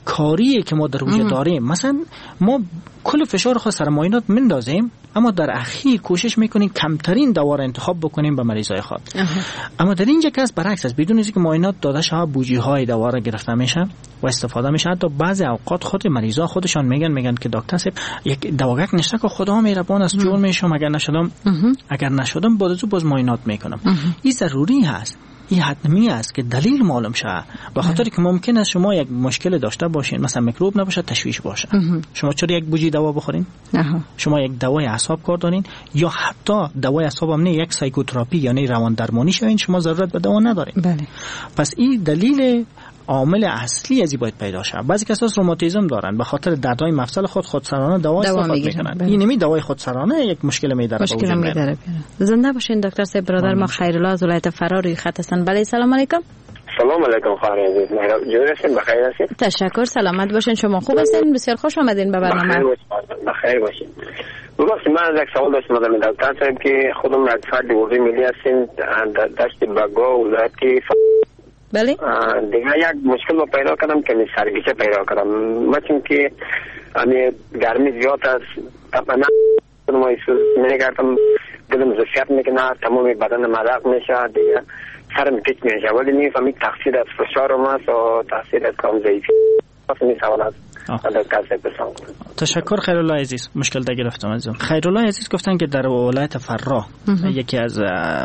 کاری که ما در اونجا داریم، مثلا ما کل فشار خود سر معاینات میندازیم، اما در اخیر کوشش میکنیم کمترین دوا را انتخاب بکنیم به مریضای خود. اما در اینجا کس برعکس است، بدون اینکه معاینات داده شود بوجی های دوا را گرفته میشه و استفاده میشه. حتی بعضی اوقات خود مریضا خودشان میگن که دکتر صاحب یک دواگک نشته که خدا مهربان است جور میشم، اگر نشدم باز معاینات میکنم. این ضروری هست، این حتمی است که دلیل معلوم شه، به خاطر که ممکن است شما یک مشکل داشته باشین، مثلا میکروب نباشه، تشویش باشه. شما چرا یک بوجی دوا بخورین؟ شما یک دوای اعصاب کار دارین، یا حتی دوای اعصاب هم نه، یک سایکوتراپی یعنی روان درمانی شوین، شما ضرورت به دوا ندارین. بله. پس این دلیل عامل اصلی ازی باید پیدا شه. بعضی کسا روماتیسم دارن، به خاطر دردهای مفصل خودسرانه دوا استفاده میکنن. این نمی دوای خودسرانه یک مشکل میداره. مشکل میداره. زنده باشین دکتر صاحب. برادر ما خیرالله از ولایت فرا روی خط هستن. بله سلام علیکم. سلام علیکم خانم عزیز. جور هستین؟ بخیر هستین؟ تشکر، سلامت باشین. شما خوب هستین؟ بسیار خوش آمدین به برنامه. بخیر باشین. ببخشید من یک سوال داشتم از دکتر صاحب که خودم یک فرد حوزه ملی هستیم در دشت بگا ولایت بله. دیگه یک مشکل رو پیدا کردم که سرگیچه پیدا کردم، مثل که گرمی زیاد است، تپنه میگردم، دلم زفیت میکنه، تمام بدن مرق میشه، دیگه سرم پیچ میشه، ولی نمیفهمی تقصیر از فشار است و تقصیر از کام ضعیفی. این سوال است. تشکر خیرالله عزیز. مشکل ده گرفتم ازم. خیرالله عزیز گفتن که در ولایت فرا یکی از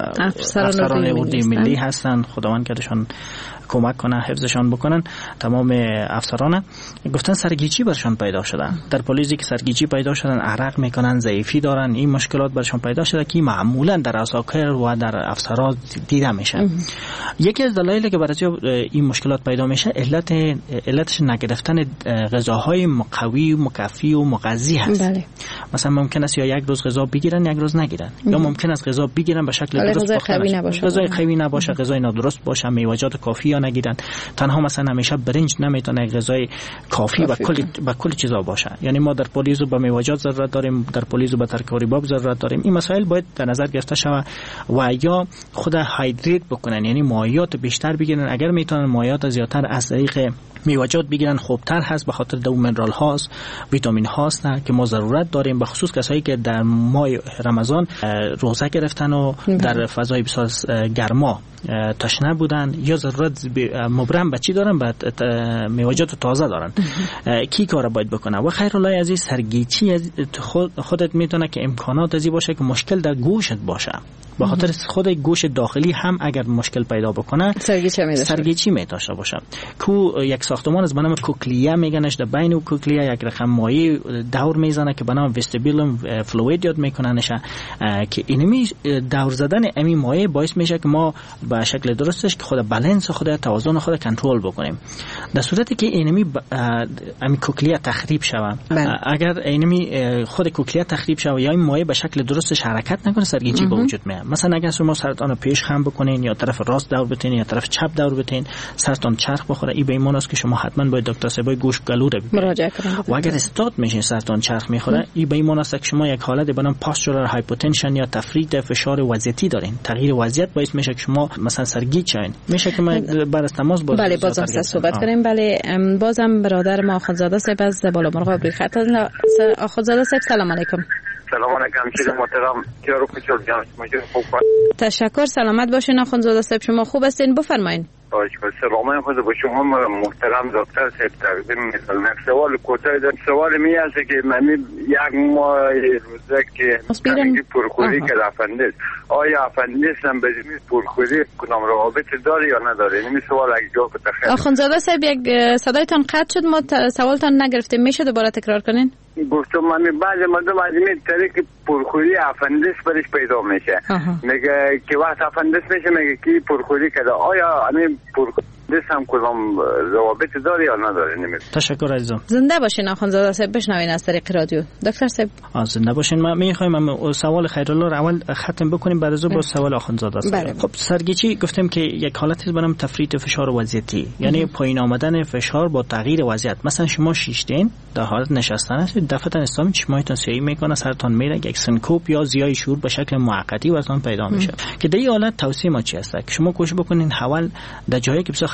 افسران اردوی ملی هستن، خداوند کردشان کمک کنه حفظشان بکنن تمام افسران. گفتن سرگیچی برشان پیدا شده، در پلیسی که سرگیچی پیدا شدن، عرق میکنن، ضعیفی دارن، این مشکلات برشان پیدا شده که معمولا در عساکر و در افسران دیده میشه. یکی از دلایلی که برای این مشکلات پیدا میشه علتش نگرفتن غذاهای مقوی و مکفی و مغذی هست. بله. مثلا ممکن است یا یک روز غذا بگیرن یک روز نگیرن، یا ممکن است غذا بگیرن به شکل درست غذای قوی نباشه، غذای نادرست باشه، میوه‌جات کافی یا نگیرن، تنها مثلا همیشه برنج نمیتونه غذای کافی با کل چیزا باشه. یعنی ما در پولیزو به میوه‌جات ضرورت داریم، در پولیزو به ترکاری باب ضرورت داریم. این مسائل باید در نظر گرفته شود و یا خود هایدریت بکنن، یعنی مایعات بیشتر بگیرن. اگر میتونن مایعات زیادتر از طریق میوه‌جات بگیرن خوبتر هست، به خاطر دو منرال هاست، ویتامین هاست که ما ضرورت داریم، به خصوص کسایی که در ماه رمضان روزه گرفتن و در فضای بسیار گرما تشنه بودن، یا ضرورت مبرم بچی دارن، بعد میوه‌جات تازه دارن. کی کار باید بکنه؟ و خیرالله عزیز سرگیچی خودت میتونه که امکانات ازی باشه که مشکل در گوشت باشه، به خاطر خود گوش داخلی هم اگر مشکل پیدا بکنه سرگیچی میتاشه باشه. کو یک ساختمان از بنام کوکلیا میگنش، در بین و کوکلیا یک رقم مایع دور میزنه که بنام وستیبولم فلوید یاد میکننش، که اینمی دور زدن امی مایع باعث میشه که ما به شکل درستش که خود بالانس خود توازن خود کنترل بکنیم. در صورتی که اینمی کوکلیا تخریب شوه، اگر اینمی خود کوکلیا تخریب شوه یا این مایع به شکل درستش حرکت نکنه، سرگیچی به وجود میاد. مثلا اگر شما سرطان پیش خم بکنین یا طرف راست دور بتین یا طرف چپ دور بتین، سرطان چرخ بخوره، این به این معنی است که شما حتما باید دکتر صاحب گوش گلو رو مراجعه کنید. و اگر استاد میشین سرطان چرخ میخوره، این به این معنی است که شما یک حالت به نام پاستورال هایپوتنشن یا تفرید فشار وضعیتی دارین. تغییر وضعیت باعث میشه که شما مثلا سرگیچ شین. میشه که ما بر تماس باز بله بازم صحبت کنیم. بله بازم برادر ما آخوندزاده صاحب از بالا مرغاب روی خط. آخوندزاده صاحب سلام علیکم. سلام علیکم شیر محترم، کیارو کچول جان خوب. تشکر، سلامت باشین آخوندزاده صاحب. شما خوب هستین؟ بفرمایید. سلام خود با شما محترم دکتر صاحب تقدیم می‌کنم. یک سوال کوتاه دارم. سوال می است که من یک ماه روزه که پرخوری که افندیس، آیا افندیس هم به پرخوری کنم روابط داره یا نداره؟ این سوال اگه جواب بده. آخوندزاده صاحب یک صدایتان قطع شد، ما سوالتان نگرفتیم، میشه دوباره تکرار کنین؟ گفتم من بعضی مردم از این طریق پرخوری افندیس برش پیدا میشه، میگه که وقت افندیس میشه میگه کی پرخوری کرده، آیا همین پرخوری هم کدام روابط داره یا نداره؟ تشکر عزیزم. زنده باشین آخوندزاده صاحب، بشنوین از طریق رادیو. دکتر صاحب زنده باشین. ما میخوایم سوال خیرالله رو اول ختم بکنیم، بعد از با سوال آخوندزاده صاحب. خب سرگیچی گفتیم که یک حالتی بنام تفریط فشار وضعیتی، یعنی پایین آمدن فشار با تغییر وضعیت. مثلا شما شیشتین در حالت نشستن هستید، دفعه اسلامی چشمایتون سیاه میکنه، سرتان میره، یک سنکوپ یا زیای شعور به شکل موقتی براتون پیدا میشه. که در این حالت توصیه ما چی است؟ که شما کوشش بکنین حول در جایی که بسیار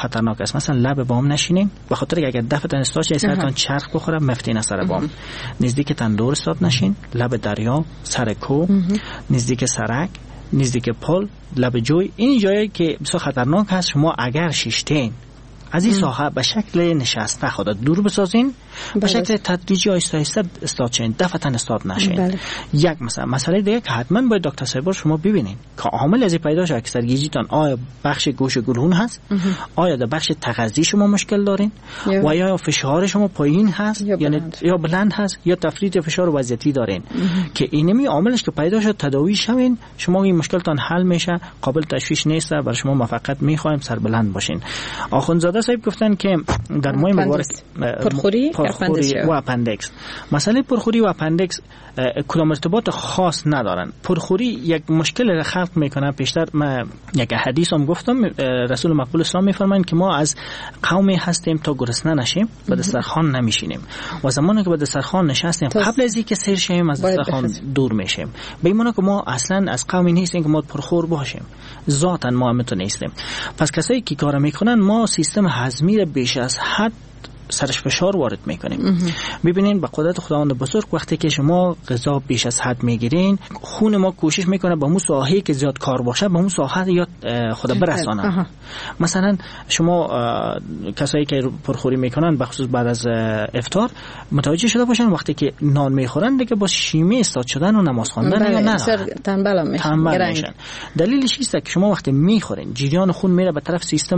خطرناک است. مثلا لب بام نشینین، به خاطر که اگر دفتن استاد شه سرتان چرخ بخوره مفتین سر بام. نزدیک تندور استاد نشین، لب دریا، سر کو، نزدیک سرک، نزدیک پل، لب جوی. این جایی که بسیار خطرناک هست. شما اگر شیشتین از این ساحه به شکل نشسته خود دور بسازین، به شکل تدریجی آهسته آهسته استاد شین، دفعتا استاد نشین. یک مسئله دیگه که حتما باید دکتر صاحب شما ببینین که عامل از پیدا شده که سرگیجیتان آیا بخش گوش گلهون هست، آیا در بخش تغذیه شما مشکل دارین و یا فشار شما پایین هست یا بلند هست یا تفریط فشار وضعیتی دارین که اینمی عاملش که پیدا شد تداوی شوین، شما این مشکلتان حل میشه، قابل تشویش نیست، برای شما موفقیت میخوایم سر بلند باشین. آخوندزاده صاحب گفتن که در ماه مبارک پرخوری و اپندکس، مسئله پرخوری و اپندکس کدام ارتباط خاص ندارن. پرخوری یک مشکل را خلق میکنه. پیشتر من یک حدیث هم گفتم، رسول مقبول اسلام میفرمایند که ما از قومی هستیم تا گرسنه نشیم و دسترخوان نمیشینیم و زمانی که به دسترخوان نشستیم قبل از اینکه سیر شیم از دسترخوان دور میشیم. به این معنی که ما اصلا از قومی نیستیم که ما پرخور باشیم، ذاتاً ما هم تو نیستیم. پس کسایی که کار میکنن ما سیستم هضمی را بیش از حد سرش فشار وارد میکنیم. ببینین به قدرت خداوند بزرگ وقتی که شما غذا بیش از حد میگیرین، خون ما کوشش میکنه به اون ساحه‌ای که زیاد کار باشه به اون ساحه یا خدا برسانه. مثلا شما کسایی که پرخوری میکنن به خصوص بعد از افطار متوجه شده باشن وقتی که نان میخورن دیگه با شیمی استاد شدن و نماز خواندن یا نه تنبل میشن. دلیلش اینه که شما وقتی میخورین جریان خون میره به طرف سیستم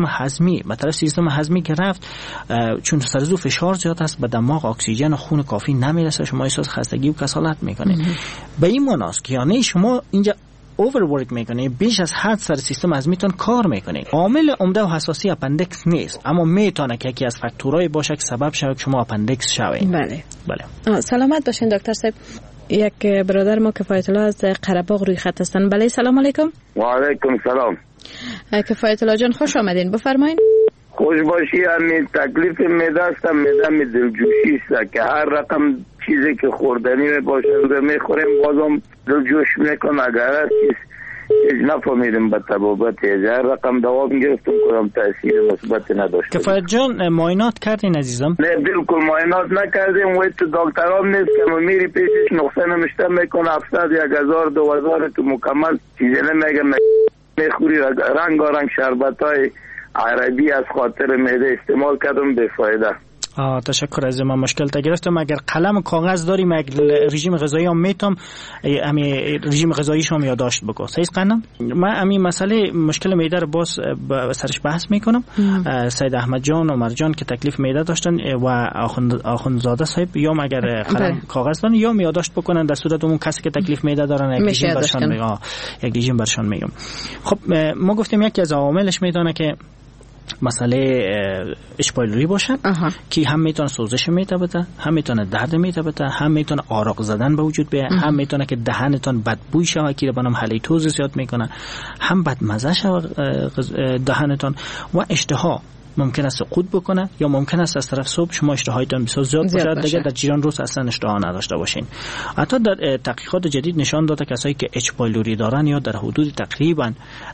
هضمی که رفت، چون سرزو فشار زیاد است به دماغ اکسیژن و خون کافی نمیرسه، شما احساس خستگی و کسالت میکنید. به این معناست که یعنی شما اینجا overwork میکنید، بیش از حد سر سیستم هضمیتون کار میکنید. عامل عمده و حساسی اپندکس نیست، اما میتونه که یکی از فاکتورهای باشه که سبب شود که شما اپندکس شوید. بله. سلامت باشین دکتر صاحب. یک برادر ما کفایت الله از قره‌باغ روی خط هستن. بله سلام علیکم. و علیکم سلام. کفایت الله جان خوش آمدین، بفرمایید. خوش باشی. همین تکلیف معده است، معده می دلجوشی است که هر رقم چیزی که خوردنی می باشه و میخوریم بازم دلجوش میکنه. اگر چیز نفهمیدیم به طبابت هر رقم دوا میگرفتم کدام تاثیر مثبت نداشت. کفایت جان معاینات کردین عزیزم؟ نه بالکل معاینات نکردیم و تو دکترام نیست که میری پیشش نقصه نمیشته میکنه 700 1000 2000 تو مکمل چیزی نمیگه میخوری رنگ شربتای عربی از خاطر معده استعمال کردم به فایده. تشکر از من مشکل تا گرفتم. اگر قلم و کاغذ داریم اگر رژیم غذایی هم میتونم همین رژیم غذاییش هم یادداشت بگو. صحیح قنم من همین مسئله مشکل معده رو باز سرش بحث میکنم. سید احمد جان و مرجان که تکلیف معده داشتن و آخوندزاده صاحب یا اگر قلم کاغذ دارن یا یادداشت بکنن، در صورت اون کسی که تکلیف معده دارن یک رژیم برشان میگم. خب ما گفتیم یکی از عواملش میتونه که مسئله اچ پایلوری باشه که هم میتونه سوزش معده بده، هم میتونه درد معده بده، هم میتونه آراق زدن به وجود بیاره، هم میتونه که دهنتون بدبوی شه که بنام هلیتوز زیاد میکنه، هم بدمزه شه دهنتون و اشتها ممکن است سقوط بکنه یا ممکن است از طرف صبح شما اشتهایتون بسیار زیاد باشه دیگه در جریان روز اصلا اشتها نداشته باشین. حتی در تحقیقات جدید نشان داده کسایی که اچ پایلوری دارن یا در حدود تقریبا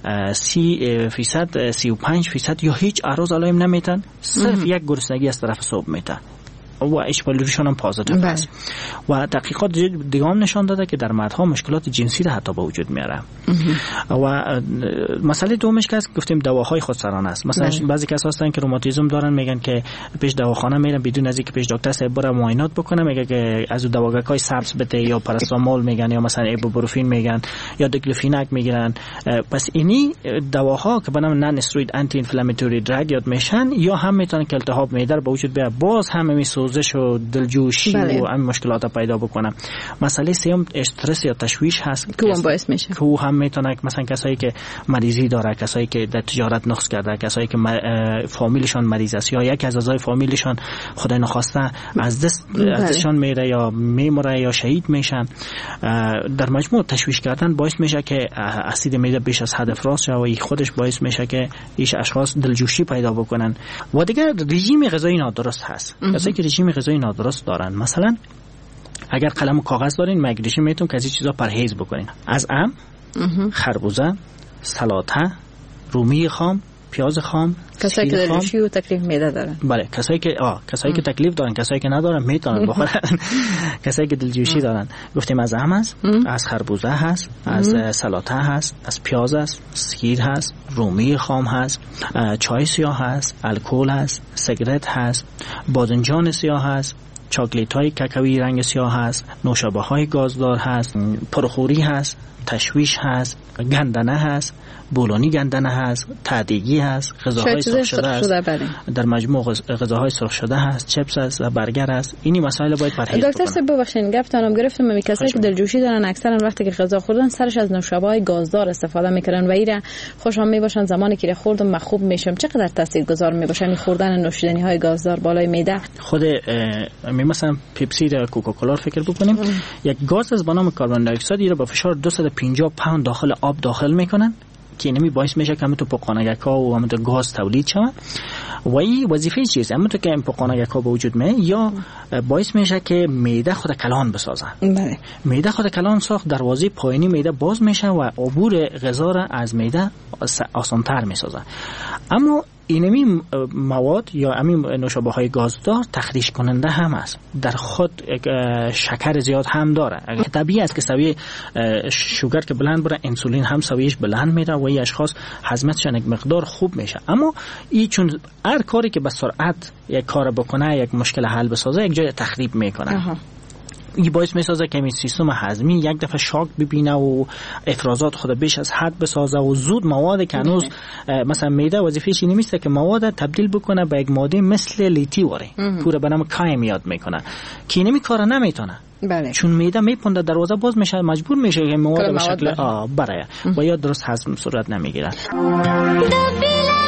30-35% یا هیچ اعراض علائم نمیتن، صرف یک گرسنگی از طرف صبح میتن و اچ پایلوریشون هم پازیتیو است. و تحقیقات دیگه هم نشان داده که در مردها مشکلات جنسی را حتی به وجود میاره. و مسئله دومش که گفتیم دواهای خودسرانه است. مثلا بعضی کسا هستن که روماتیسم دارن میگن که پیش دواخانه میرن بدون از اینکه پیش دکتر صاحب بره معاینات بکنه، میگه که از دواگکای سبز بده یا پاراستامول میگن یا مثلا ایبوپروفین میگن یا دیکلوفیناک میگیرن. پس اینی دواها که به نام نان استروید آنتی اینفلاماتوری درگ یاد میشن یا هم میتونن که التهاب معده به وجود بیاره، باز هم سوزش و دلجوشی و همین مشکلات پیدا بکنه. مسئله سوم استرس یا تشویش هست که باعث میشه که هم میتونه مثلا کسایی که مریضی داره، کسایی که در تجارت نقص کرده، کسایی که فامیلشان مریض است یا یک از اعضای فامیلشان خدای نخواسته از دستشان میره یا میمره یا شهید میشن. در مجموع تشویش کردن باعث میشه که اسید معده بیش از حد افراز شه و این خودش باعث میشه که ایش اشخاص دلجوشی پیدا بکنن. و دیگه رژیم غذایی نادرست هست. کسایی که رژیم غذایی نادرست دارن، مثلا اگر قلم و کاغذ دارین مگریشی میتون که از این چیزا پرهیز بکنین. از خربوزه، سلاته، رومی خام، پیاز خام، کسایی که دلجوشی و تکلیف معده دارن. بله، کسایی که تکلیف دارن، کسایی که ندارن میتونن بخورن. کسایی که دلجوشی دارن گفتیم از هم هست، از خربوزه هست، از سلاطه هست، از پیاز هست، سیر هست، رومی خام هست، چای سیاه هست، الکل هست، سیگارت هست، بادنجان سیاه هست، چاکلیت های کاکائویی رنگ سیاه هست، نوشابه های گازدار هست، پرخوری هست، تشویش هست، گندنه هست، بولونی گندنه هست، تعدیگی هست، غذاهای سرخ شده هست، در مجموع غذاهای سرخ شده هست، چپس هست، برگر هست. اینی مسائل باید پرهیز دکتر صاحب ببخشید گفتم گرفتم، می کسایی که دلجوشی دارن اکثرا وقتی که غذا خوردن سرش از نوشابه های گازدار استفاده میکنن و ایرا خوشم میباشن زمانی که خوردم مخوب میشم. چقدر تاثیرگذار میباشه این خوردن نوشیدنی های گازدار بالای معده؟ خود مثلا پپسی یا کوکاکولا فکر بکنیم، یک گاز از به نام کربن دی اکساید رو با فشار 250 پوند داخل آب داخل میکنن که اینمی باعث میشه که همونطور پاککنندگ‌ها و همونطور گاز تولید شود و این وظیفه چیست؟ همونطور که این پاککنندگ‌ها به وجود میاد یا باعث میشه که معده خود کلان بسازه. بله. معده خود کلان ساخت، دروازه پایینی معده باز میشه و عبور غذا را از معده آسان‌تر میسازه. اما اینمی مواد یا همین نوشابه های گازدار تخریش کننده هم است، در خود شکر زیاد هم داره. اگر طبیعی است که سویه شوگر که بلند بره، انسولین هم سویش بلند میره و این اشخاص هضمتشون یک مقدار خوب میشه. اما این چون هر کاری که به سرعت یک کار بکنه، یک مشکل حل بسازه، یک جای تخریب میکنه. این باعث میسازه که این سیستم هضمی یک دفعه شاک ببینه و افرازات خود بیش از حد بسازه و زود مواد که هنوز مثلا معده وظیفه‌اش این نیست که مواد تبدیل بکنه به یک ماده مثل لیتی واره پورا به نام کایم یاد میکنه که اینمی کار نمیتونه. بله. چون معده میپنده، دروازه باز میشه، مجبور میشه که مواد به شکل برای و یا درست هضم صورت نمیگیره.